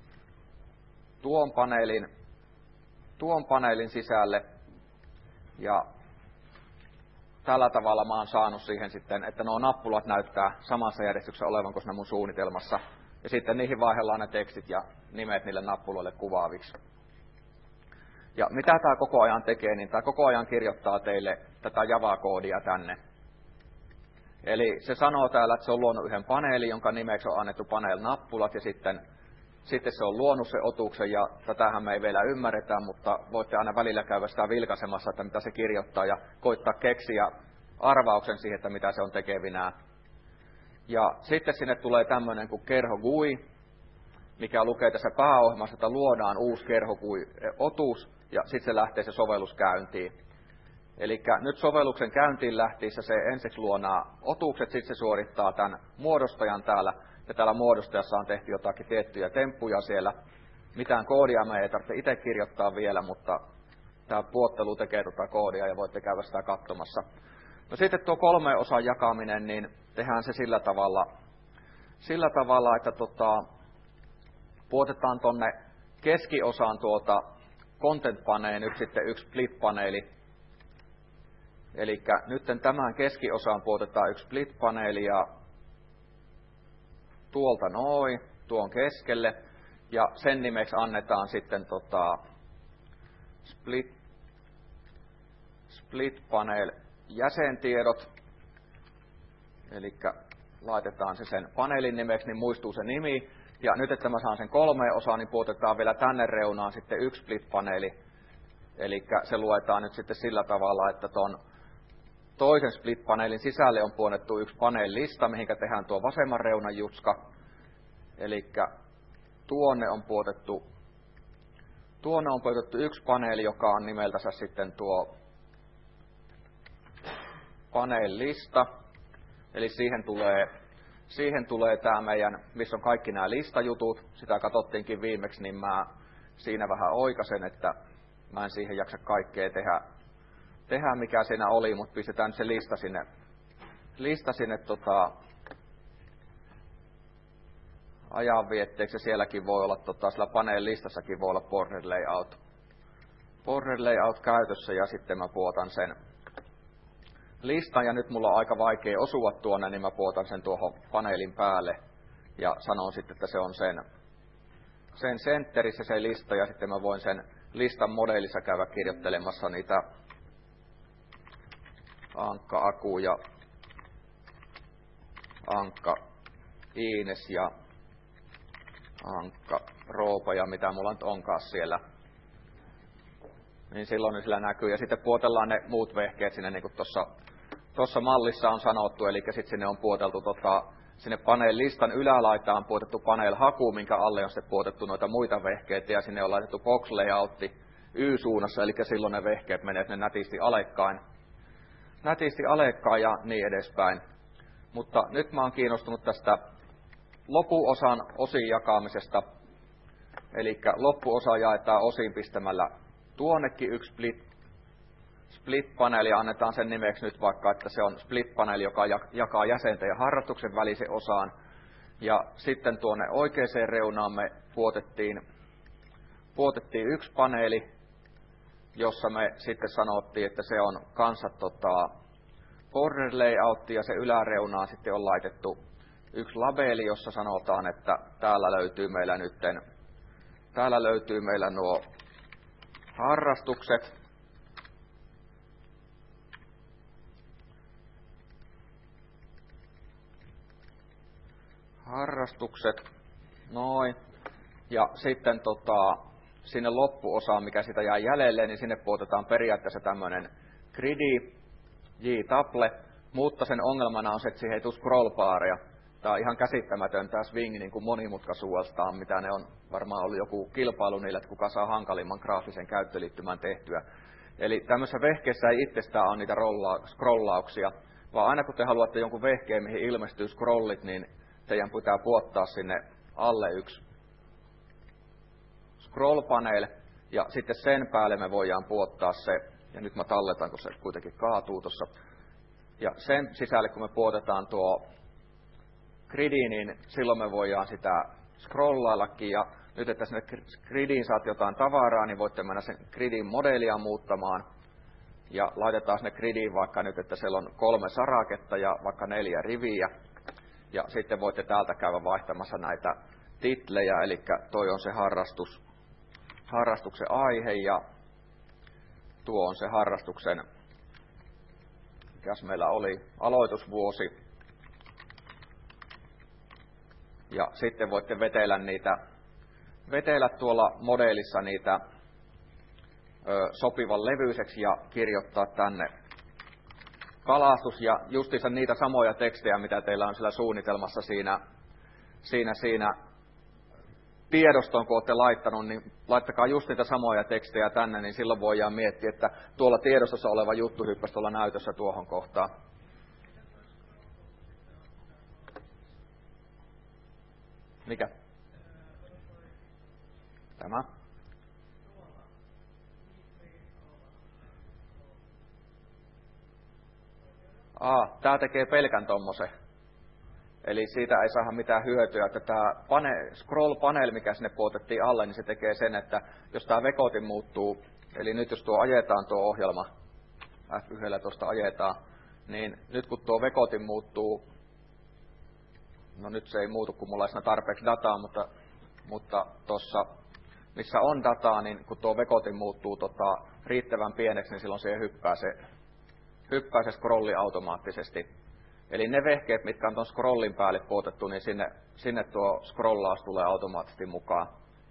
tuon paneelin sisälle, ja tällä tavalla mä oon saanut siihen sitten, että nuo nappulat näyttää samassa järjestyksessä olevan kuin siinä mun suunnitelmassa, ja sitten niihin vaihdellaan ne tekstit ja nimet niille nappuloille kuvaaviksi. Ja mitä tämä koko ajan tekee, niin tämä koko ajan kirjoittaa teille tätä Java-koodia tänne. Eli se sanoo täällä, että se on luonut yhden paneelin, jonka nimeksi on annettu panel-nappulat, ja sitten se on luonut se otuksen, ja tätähän me ei vielä ymmärretä, mutta voitte aina välillä käydä sitä vilkaisemassa, että mitä se kirjoittaa, ja koittaa keksiä arvauksen siihen, että mitä se on tekevinään. Ja sitten sinne tulee tämmöinen kuin kerho GUI, mikä lukee tässä pääohjelmassa, että luodaan uusi kerho GUI-otus, ja sitten se lähtee se sovellus käyntiin. Eli nyt sovelluksen käyntiin lähtiessä se ensiksi luo nämä otukset, sitten se suorittaa tämän muodostajan täällä, ja täällä muodostajassa on tehty jotakin tiettyjä temppuja siellä. Mitään koodia me ei tarvitse itse kirjoittaa vielä, mutta tämä puottelu tekee tuota koodia ja voitte käydä sitä katsomassa. No sitten tuo 3 osan jakaminen, niin tehdään se sillä tavalla että puotetaan tuonne keskiosaan tuota content-paneen nyt sitten yksi split-paneeli. Eli nyt tämän keskiosaan puotetaan yksi split-paneeli, ja tuolta tuon keskelle, ja sen nimeksi annetaan sitten split panel jäsentiedot. Eli laitetaan se sen paneelin nimeksi, niin muistuu se nimi. Ja nyt, että mä saan sen 3 osaa, niin puotetaan vielä tänne reunaan sitten yksi split-paneeli. Eli se luetaan nyt sitten sillä tavalla, että tuon toisen split-paneelin sisälle on puolettu yksi panel-lista, mihinkä tehdään tuo vasemman reunan jutska. Eli tuonne on puotettu yksi paneeli, joka on nimeltänsä sitten tuo panel-lista. Eli siihen tulee siihen tulee tämä meidän, missä on kaikki nämä listajutut. Sitä katsottiinkin viimeksi, niin mä siinä vähän oikasen, että mä en siihen jaksa kaikkea tehdä mikä siinä oli, mutta pistetään se lista sinne ajanvietteeksi, ja sielläkin voi olla, sillä paneen-listassakin voi olla border layout käytössä, ja sitten mä puotan sen listan, ja nyt mulla on aika vaikea osua tuonne, niin mä puotan sen tuohon paneelin päälle, ja sanon sitten, että se on sen centerissä se lista, ja sitten mä voin sen listan modelissa käydä kirjoittelemassa niitä Ankka Aku ja Ankka Iines ja Ankka Roopa ja mitä mulla nyt onkaan siellä. Niin silloin ne sillä näkyy. Ja sitten puotellaan ne muut vehkeet sinne, niin kuin tuossa mallissa on sanottu. Eli sitten sinne on puoteltu sinne paneel-listan ylälaitaan puotettu paneel-haku, minkä alle on sitten puotettu noita muita vehkeitä. Ja sinne on laitettu box layoutti Y-suunnassa, eli silloin ne vehkeet menee ne nätisti alekkain ja niin edespäin. Mutta nyt mä oon kiinnostunut tästä loppuosan osiin jakamisesta. Eli loppuosa jaetaan osiin pistämällä tuonnekin yksi split-paneeli, ja annetaan sen nimeksi nyt vaikka, että se on split-paneeli, joka jakaa jäsenten ja harrastuksen välisen osaan. Ja sitten tuonne oikeaan reunaan me puotettiin yksi paneeli, jossa me sitten sanottiin, että se on kanssa border layout, ja se yläreunaan sitten on laitettu yksi labeli, jossa sanotaan, että täällä löytyy meillä nuo harrastukset. Noin. Ja sitten sinne loppuosaan, mikä sitä jää jäljelle, niin sinne puotetaan periaatteessa tämmöinen gridi, J-taple, mutta sen ongelmana on se, että siihen ei tule scrollbaaria. Tämä on ihan käsittämätön tämä swing niin kuin monimutkaisuudestaan, mitä ne on varmaan ollut joku kilpailu niillä, että kuka saa hankalimman graafisen käyttöliittymän tehtyä. Eli tämmöisessä vehkeessä ei itsestään ole niitä scrollauksia, vaan aina kun te haluatte jonkun vehkeen, mihin ilmestyy scrollit, niin teidän pitää puottaa sinne alle yksi scroll-panel, ja sitten sen päälle me voidaan puottaa se, ja nyt mä talletan, kun se kuitenkin kaatuu tuossa. Ja sen sisälle, kun me puotetaan tuo gridi, niin silloin me voidaan sitä scrollaillakin, ja nyt, että sinne gridiin saat jotain tavaraa, niin voitte mennä sen gridin modelia muuttamaan, ja laitetaan sinne gridiin vaikka nyt, että siellä on 3 saraketta ja vaikka 4 riviä, ja sitten voitte täältä käydä vaihtamassa näitä titlejä, eli toi on se harrastuksen aihe, ja tuo on se harrastuksen, mikäs meillä oli, aloitusvuosi. Ja sitten voitte vetellä tuolla modelissa niitä sopivan levyiseksi ja kirjoittaa tänne kalastus, ja justiinsa niitä samoja tekstejä, mitä teillä on siellä suunnitelmassa siinä tiedostoon, kun olette laittanut, niin laittakaa just niitä samoja tekstejä tänne, niin silloin voidaan miettiä, että tuolla tiedostossa oleva juttu hyppäsi tuolla näytössä tuohon kohtaan. Mikä? Tämä. Tää tekee pelkän tommosen. Eli siitä ei saada mitään hyötyä, että tämä scroll-panel, mikä sinne puotettiin alle, niin se tekee sen, että jos tämä vekotin muuttuu, eli nyt jos tuo ajetaan tuo ohjelma, F1 tuosta ajetaan, niin nyt kun tuo vekotin muuttuu, no nyt se ei muutu, kun mulla ei siinä tarpeeksi dataa, mutta tuossa, missä on dataa, niin kun tuo vekotin muuttuu riittävän pieneksi, niin silloin siihen hyppää se scrolli automaattisesti. Eli ne vehkeet, mitkä on tuon scrollin päälle puotettu, niin sinne tuo scrollaus tulee automaattisesti mukaan.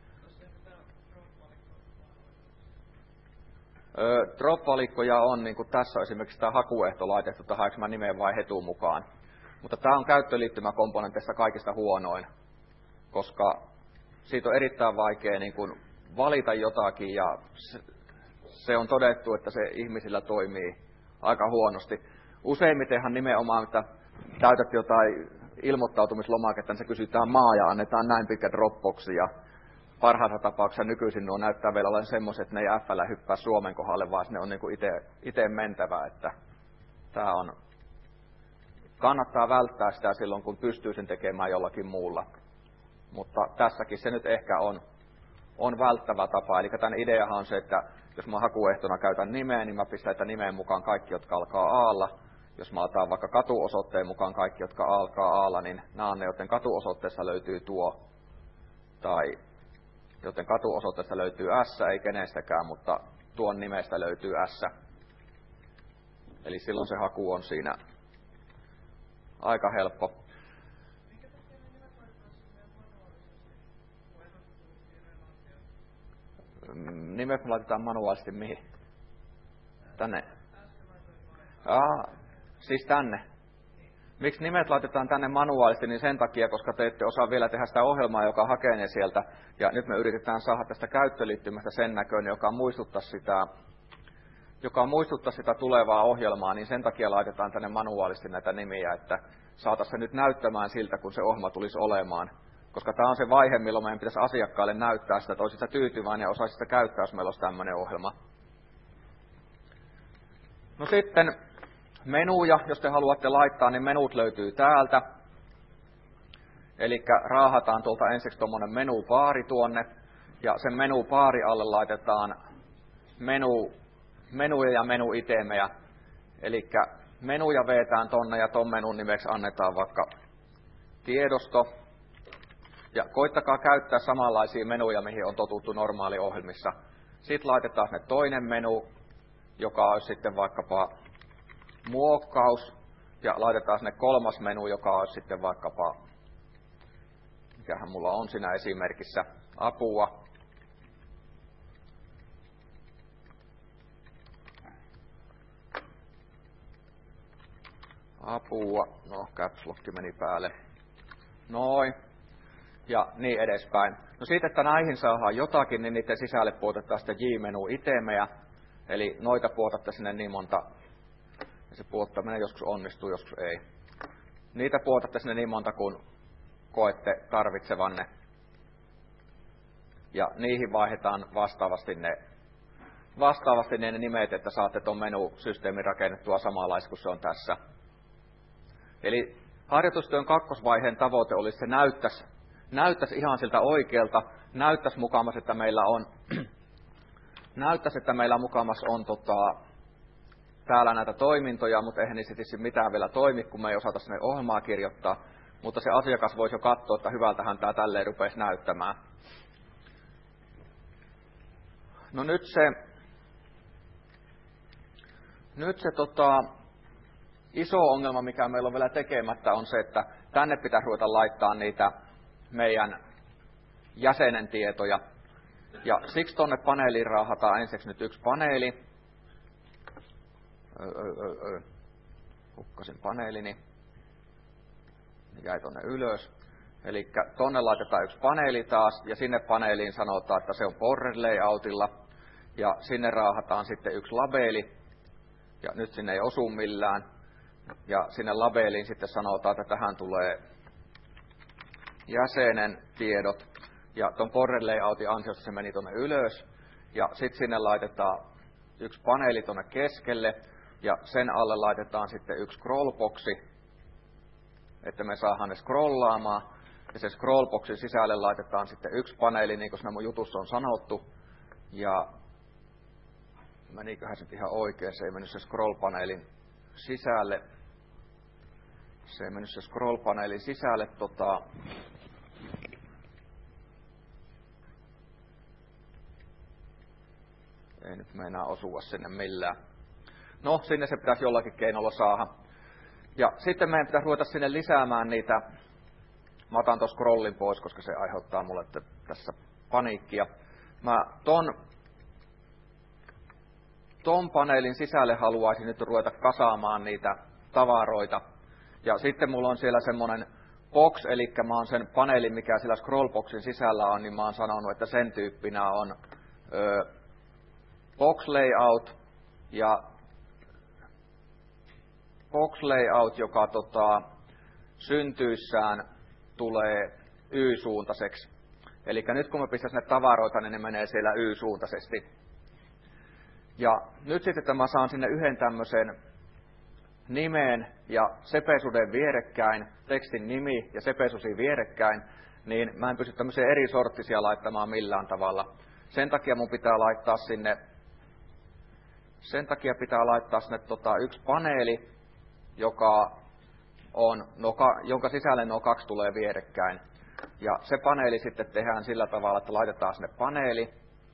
Drop-valikkoja on, niin kuin tässä on esimerkiksi tämä hakuehto laitettu tähän, mä nimeen vai hetun mukaan. Mutta tämä on käyttöliittymäkomponenteista kaikista huonoin, koska siitä on erittäin vaikea niin kuin valita jotakin, ja se on todettu, että se ihmisillä toimii aika huonosti. Useimmitenhan nimenomaan, että täytät jotain ilmoittautumislomaketta, niin se kysytään maa ja annetaan näin pitkä Dropboxi. Ja parhaassa tapauksessa nykyisin nuo näyttää vielä olevan semmoiset, että ne ei F:llä hyppää Suomen kohdalle, vaan ne on niin kuin itse mentävä. Että tää on, kannattaa välttää sitä silloin, kun pystyy sen tekemään jollakin muulla. Mutta tässäkin se nyt ehkä on välttävä tapa. Eli tämän ideahan on se, että jos mä hakuehtona käytän nimeä, niin mä pistän että nimeen mukaan kaikki, jotka alkaa A:lla. Jos mä otan vaikka katuosoitteen mukaan kaikki, jotka alkaa A:lla, niin nämä on ne, joten katuosoitteessa löytyy tuo. Tai joten katuosoitteessa löytyy S, ei kenestäkään, mutta tuon nimestä löytyy S. Eli silloin se haku on siinä aika helppo. Nimet me laitetaan manuaalisesti mihin? Tänne. Siis tänne. Miksi nimet laitetaan tänne manuaalisesti, niin sen takia, koska te ette osaa vielä tehdä sitä ohjelmaa, joka hakee ne sieltä. Ja nyt me yritetään saada tästä käyttöliittymästä sen näköinen, joka muistuttaa sitä tulevaa ohjelmaa, niin sen takia laitetaan tänne manuaalisesti näitä nimiä, että saataisiin se nyt näyttämään siltä, kun se ohjelma tulisi olemaan. Koska tämä on se vaihe, milloin meidän pitäisi asiakkaalle näyttää sitä, että olisi sitä tyytyväinen ja osaisi sitä käyttää, jos meillä olisi tämmöinen ohjelma. No sitten menuja, jos te haluatte laittaa, niin menut löytyy täältä. Eli raahataan tuolta ensiksi tuommoinen menupaari tuonne, ja sen menupaari alle laitetaan menuja ja menuitemejä. Eli menuja vetään tonne ja ton menun nimeksi annetaan vaikka tiedosto. Ja koittakaa käyttää samanlaisia menuja, mihin on totuttu normaaliohjelmissa. Sitten laitetaan sinne toinen menu, joka olisi sitten vaikkapa muokkaus. Ja laitetaan sinne kolmas menu, joka olisi sitten vaikkapa, mikähän mulla on siinä esimerkissä, apua. No caps lock meni päälle. Noin. Ja niin edespäin. No siitä, että näihin saadaan jotakin, niin niiden sisälle puotetaan sitten J-menu-itemejä. Eli noita puotatte sinne niin monta, ja se puottaminen joskus onnistuu, joskus ei. Niitä puotatte sinne niin monta, kun koette tarvitsevanne. Ja niihin vaihdetaan vastaavasti ne nimet, että saatte tuon menusysteemin rakennettua samanlaista kuin se on tässä. Eli harjoitustyön kakkosvaiheen tavoite olisi, se näyttäisi ihan siltä oikealta, näyttäisi mukamas, että meillä on täällä näitä toimintoja, mutta eihän niissä tietysti mitään vielä toimi, kun me ei osata sinne ohjelmaa kirjoittaa, mutta se asiakas voisi jo katsoa, että hyvältähän tämä tälleen rupeisi näyttämään. No nyt se iso ongelma, mikä meillä on vielä tekemättä, on se, että tänne pitäisi ruveta laittaa niitä meidän jäsenen tietoja. Ja siksi tuonne paneeliin raahataan ensiksi nyt yksi paneeli. Hukkasin paneelini. Jäi tuonne ylös. Eli tuonne laitetaan yksi paneeli taas, ja sinne paneeliin sanotaan, että se on border layoutilla. Ja sinne raahataan sitten yksi labeli. Ja nyt sinne ei osu millään. Ja sinne labeliin sitten sanotaan, että tähän tulee jäsenen tiedot. Ja tuon border layoutin ansiosta se meni tuonne ylös. Ja sitten sinne laitetaan yksi paneeli tuonne keskelle. Ja sen alle laitetaan sitten yksi scrollboxi, että me saadaan ne scrollaamaan. Ja se scrollboxin sisälle laitetaan sitten yksi paneeli, niin kuin siinä mun jutussa on sanottu. Ja meniköhän se ihan oikein, se ei mennyt se scroll-paneelin sisälle. Se ei mennyt se scroll-paneelin sisälle. Ei nyt meinaa osua sinne millään. No, sinne se pitäisi jollakin keinolla saada. Ja sitten meidän pitäisi ruveta sinne lisäämään niitä. Mä otan tuon scrollin pois, koska se aiheuttaa mulle tässä paniikkia. Mä ton paneelin sisälle haluaisin nyt ruveta kasaamaan niitä tavaroita. Ja sitten mulla on siellä semmoinen box, eli mä oon sen paneelin, mikä siellä scrollboxin sisällä on, niin mä oon sanonut, että sen tyyppinä on box layout, ja box layout, joka syntyissään tulee Y-suuntaiseksi. Eli nyt kun mä pistän sinne tavaroita, niin ne menee siellä Y-suuntaisesti. Ja nyt sitten, että mä saan sinne yhden tämmöisen nimen ja sepesuden vierekkäin, tekstin nimi ja sepesusi vierekkäin, niin mä en pysty tämmöisiä eri sorttisia laittamaan millään tavalla. Sen takia mun pitää laittaa sinne yksi paneeli, jonka sisälle nuo kaksi tulee vierekkäin. Ja se paneeli sitten tehdään sillä tavalla, että laitetaan sinne paneeli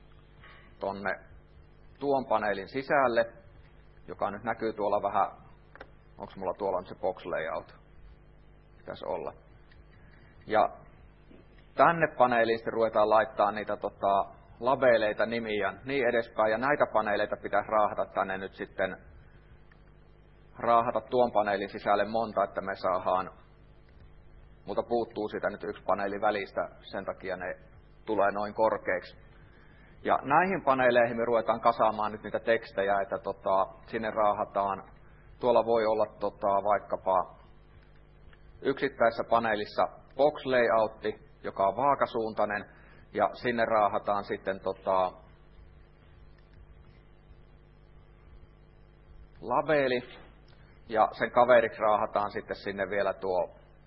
tuon paneelin sisälle, joka nyt näkyy tuolla vähän, onko mulla tuolla on se box layout, pitäisi olla. Ja tänne paneeliin sitten ruvetaan laittaa niitä labeleita, nimiä ja niin edespäin, ja näitä paneeleita pitäisi raahata tänne nyt sitten, raahata tuon paneelin sisälle monta, että me saadaan, mutta puuttuu siitä nyt yksi paneeli välistä, sen takia ne tulee noin korkeiksi. Ja näihin paneeleihin me ruvetaan kasaamaan nyt niitä tekstejä, että sinne raahataan, tuolla voi olla vaikkapa yksittäisessä paneelissa box layoutti, joka on vaakasuuntainen, ja sinne raahataan sitten labeli, ja sen kaveriksi raahataan sitten sinne vielä tuo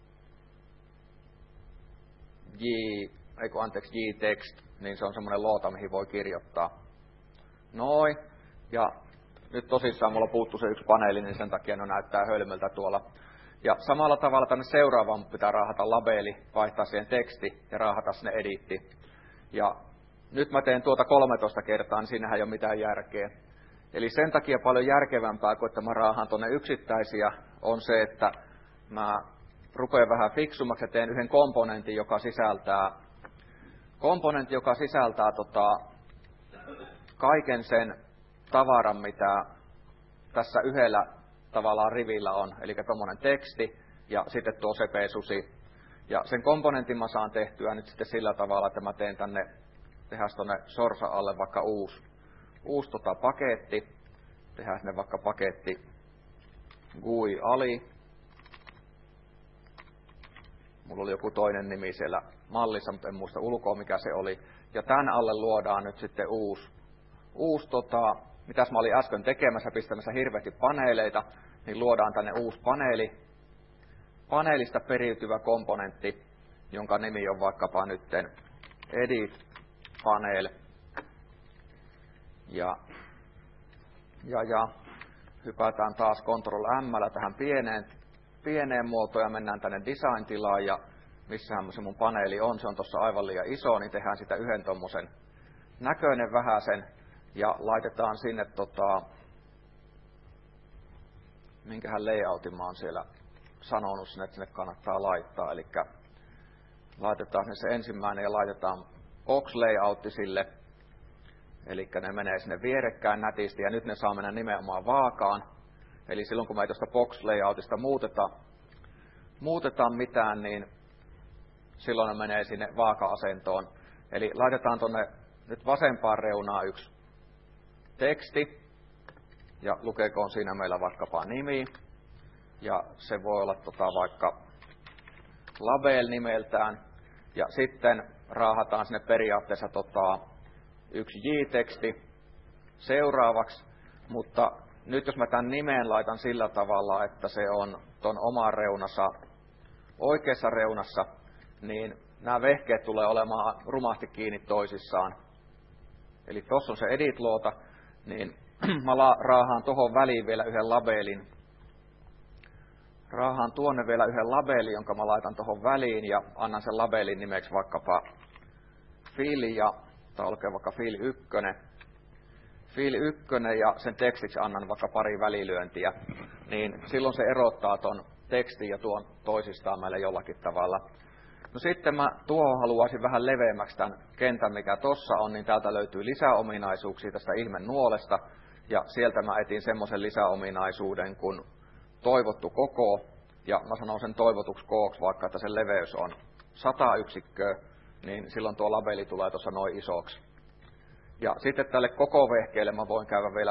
J-text, niin se on semmoinen loota, mihin voi kirjoittaa. Noin, ja nyt tosissaan mulla puuttuu se yksi paneeli, niin sen takia ne näyttää hölmöltä tuolla. Ja samalla tavalla tänne seuraavaan pitää raahata labeli, vaihtaa siihen teksti ja raahata sinne editti. Ja nyt mä teen tuota 13 kertaa, niin siinähän ei ole mitään järkeä. Eli sen takia paljon järkevämpää, kuin että mä raahan tuonne yksittäisiä, on se, että mä rupean vähän fiksummaksi ja teen yhden komponentin, joka sisältää kaiken sen tavaran, mitä tässä yhdellä tavallaan rivillä on, eli tuommoinen teksti ja sitten tuo sepesusi. Ja sen komponentin mä saan tehtyä nyt sitten sillä tavalla, että mä tehdään tuonne sorsa alle vaikka uusi paketti, tehdään sinne vaikka paketti GUI ali. Mulla oli joku toinen nimi siellä mallissa, mutta en muista ulkoa mikä se oli. Ja tämän alle luodaan nyt sitten uusi mitäs mä olin äsken tekemässä, pistämässä hirveästi paneeleita, niin luodaan tänne uusi paneeli. Paneelista periytyvä komponentti, jonka nimi on vaikkapa nytten edit panel. Ja hypätään taas Ctrl+M tähän pieneen muotoon ja mennään tänne design-tilaan ja missähän se mun paneeli on, se on tuossa aivan liian iso, niin tehdään sitä yhden tommosen näköinen vähäsen ja laitetaan sinne minkähän layoutin mä oon siellä sanonut sinne, että sinne kannattaa laittaa, eli laitetaan sinne se ensimmäinen ja laitetaan box layoutti sille, eli ne menee sinne vierekkäin nätisti ja nyt ne saa mennä nimenomaan vaakaan. Eli silloin kun me ei tuosta box layoutista muuteta mitään, niin silloin ne menee sinne vaaka-asentoon. Eli laitetaan tuonne nyt vasempaan reunaan yksi teksti, ja lukeekoon siinä meillä vaikkapa nimi, ja se voi olla vaikka label nimeltään, ja sitten raahataan sinne periaatteessa yksi J-teksti seuraavaksi, mutta nyt jos mä tämän nimeen laitan sillä tavalla, että se on ton oman reunassa, oikeassa reunassa, niin nämä vehkeet tulee olemaan rumasti kiinni toisissaan. Eli tuossa on se edit-loota, niin mä raahaan tuohon väliin vielä yhden labelin. Raahaan tuonne vielä yhden labelin, jonka mä laitan tuohon väliin ja annan sen labelin nimeksi vaikkapa fiili, tai olkoon vaikka fiili 1. Fiili 1 ja sen tekstiksi annan vaikka pari välilyöntiä, niin silloin se erottaa ton tekstin ja tuon toisistaan meille jollakin tavalla. No sitten mä tuohon haluaisin vähän leveämmäksi tämän kentän, mikä tossa on, niin täältä löytyy lisäominaisuuksia tästä ihmenuolesta, ja sieltä mä etin semmoisen lisäominaisuuden kuin toivottu koko, ja mä sanon sen toivotuksi kooksi, vaikka että sen leveys on 100 yksikköä, niin silloin tuo labeli tulee tuossa noin isoksi. Ja sitten tälle koko vehkeelle mä voin käydä vielä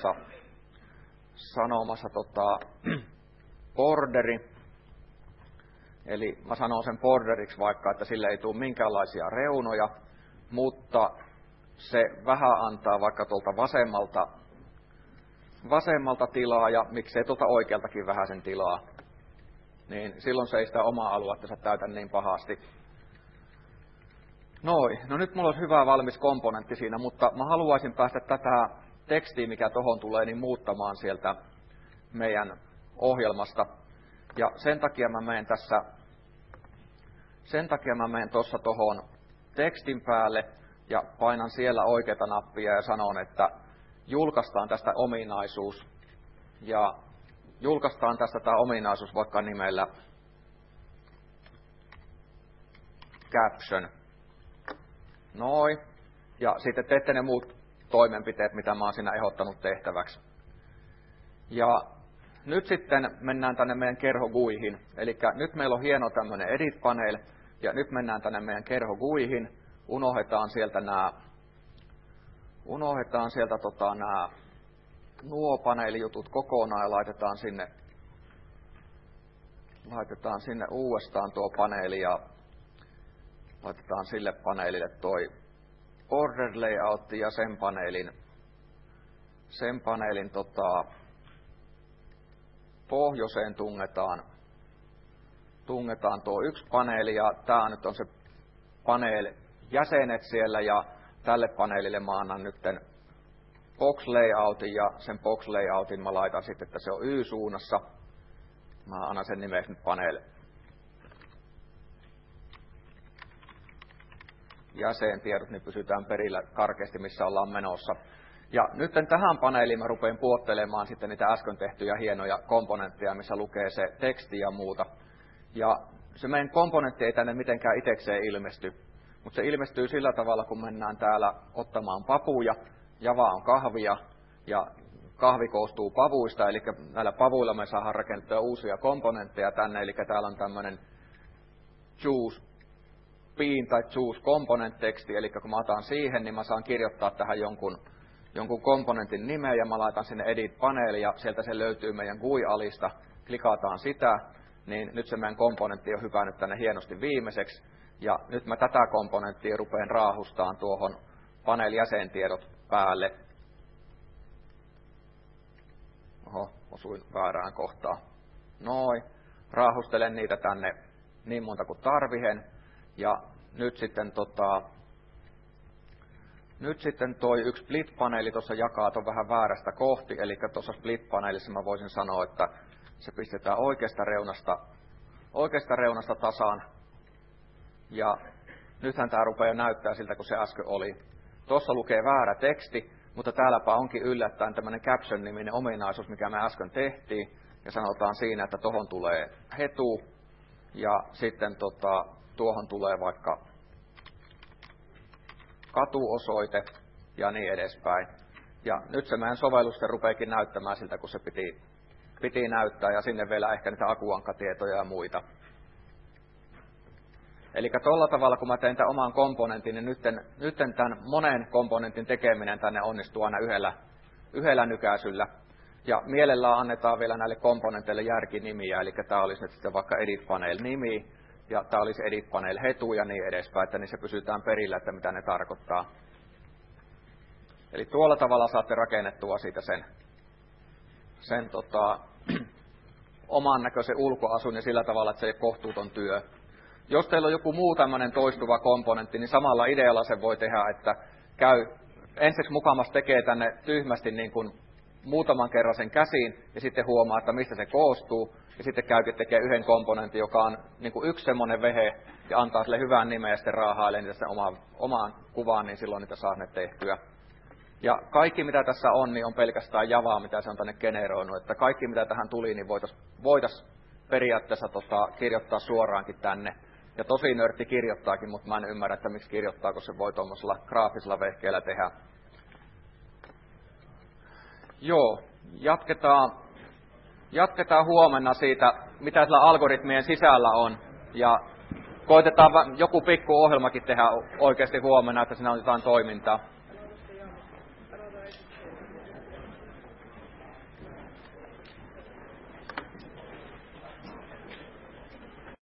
sanomassa borderi. Eli mä sanon sen borderiksi vaikka, että sille ei tule minkäänlaisia reunoja, mutta se vähän antaa vaikka tuolta vasemmalta tilaa ja miksei tuolta oikealtakin vähän sen tilaa. Niin silloin se ei sitä omaa aluetta täytä niin pahasti. No nyt mulla olisi hyvä valmis komponentti siinä, mutta mä haluaisin päästä tätä tekstiä, mikä tohon tulee, niin muuttamaan sieltä meidän ohjelmasta. Ja sen takia mä menen tuossa tohon tekstin päälle ja painan siellä oikeata nappia ja sanon, että julkaistaan tästä ominaisuus. Ja julkaistaan tästä tämä ominaisuus vaikka nimellä caption. Noin. Ja sitten teette ne muut toimenpiteet, mitä mä oon siinä ehdottanut tehtäväksi. Ja nyt sitten mennään tänne meidän kerho GUIhin. Eli nyt meillä on hieno tämmöinen edit panel. Ja nyt mennään tänne meidän kerho GUIhin. Unohdetaan sieltä nuo paneelijutut kokonaan ja laitetaan sinne uudestaan tuo paneeli ja laitetaan sille paneelille toi border layout ja sen paneelin pohjoiseen tungetaan tuo yksi paneeli ja tää nyt on se paneel jäsenet siellä ja tälle paneelille mä annan nytten box layoutin ja sen box layoutin mä laitan sitten, että se on Y-suunnassa. Mä annan sen nimeksi nyt panel jäsentiedot, niin pysytään perillä karkeasti, missä ollaan menossa. Ja nyt tähän paneeliin mä rupean puottelemaan sitten niitä äsken tehtyjä hienoja komponentteja, missä lukee se teksti ja muuta. Ja se meidän komponentti ei tänne mitenkään itsekseen ilmesty, mutta se ilmestyy sillä tavalla, kun mennään täällä ottamaan papuja. Java on kahvia ja kahvi koostuu pavuista, eli näillä pavuilla me saadaan rakennettua uusia komponentteja tänne, eli täällä on tämmöinen choose bean tai choose component teksti, eli kun mä otan siihen, niin mä saan kirjoittaa tähän jonkun komponentin nimeä ja mä laitan sinne edit paneeli ja sieltä se löytyy meidän GUI-alista, klikataan sitä, niin nyt se meidän komponentti on hypännyt tänne hienosti viimeiseksi ja nyt mä tätä komponenttia rupean raahustamaan tuohon paneelijäsentiedot päälle. Oho, osuin väärään kohtaan. Noin. Raahustelen niitä tänne niin monta kuin tarvihen. Ja nyt sitten toi yksi split-paneeli tuossa jakaa ton vähän väärästä kohti. Eli tuossa split-paneelissa mä voisin sanoa, että se pistetään oikeasta reunasta tasan. Ja nythän tää rupeaa näyttää siltä, kun se äsken oli. Tuossa lukee väärä teksti, mutta täälläpä onkin yllättäen tämmöinen caption-niminen ominaisuus, mikä me äsken tehtiin. Ja sanotaan siinä, että tohon tulee hetu ja sitten tuohon tulee vaikka katuosoite ja niin edespäin. Ja nyt se meidän sovellus rupeakin näyttämään siltä, kun se piti näyttää ja sinne vielä ehkä niitä akuankkatietoja ja muita. Eli tuolla tavalla, kun mä teen tämän oman komponentin, niin nyt tämän monen komponentin tekeminen tänne onnistuu aina yhdellä nykäisyllä. Ja mielellään annetaan vielä näille komponenteille järkinimiä, eli tämä olisi nyt sitten vaikka edit panel nimi, ja tämä olisi edit panel hetu ja niin edespäin, että niissä pysytään perillä, että mitä ne tarkoittaa. Eli tuolla tavalla saatte rakennettua siitä sen oman näköisen ulkoasun ja sillä tavalla, että se ei ole kohtuuton työ. Jos teillä on joku muu tämmöinen toistuva komponentti, niin samalla idealla se voi tehdä, että käy ensiksi mukamas tekee tänne tyhmästi niin kuin muutaman kerran sen käsiin ja sitten huomaa, että mistä se koostuu. Ja sitten käykin tekee yhden komponentin, joka on niin kuin yksi semmoinen vehe ja antaa sille hyvän nimen ja sitten raahailee niitä sen omaan kuvaan, niin silloin niitä saa ne tehtyä. Ja kaikki mitä tässä on, niin on pelkästään Javaa, mitä se on tänne generoinut. Että kaikki mitä tähän tuli, niin voitaisiin periaatteessa kirjoittaa suoraankin tänne. Ja tosi nörtti kirjoittaakin, mutta mä en ymmärrä, että miksi kirjoittaa, kun se voi tuommoisella graafisella vehkeellä tehdä. Joo, jatketaan huomenna siitä, mitä sillä algoritmien sisällä on. Ja koitetaan joku pikku ohjelmakin tehdä oikeasti huomenna, että siinä on jotain toimintaa.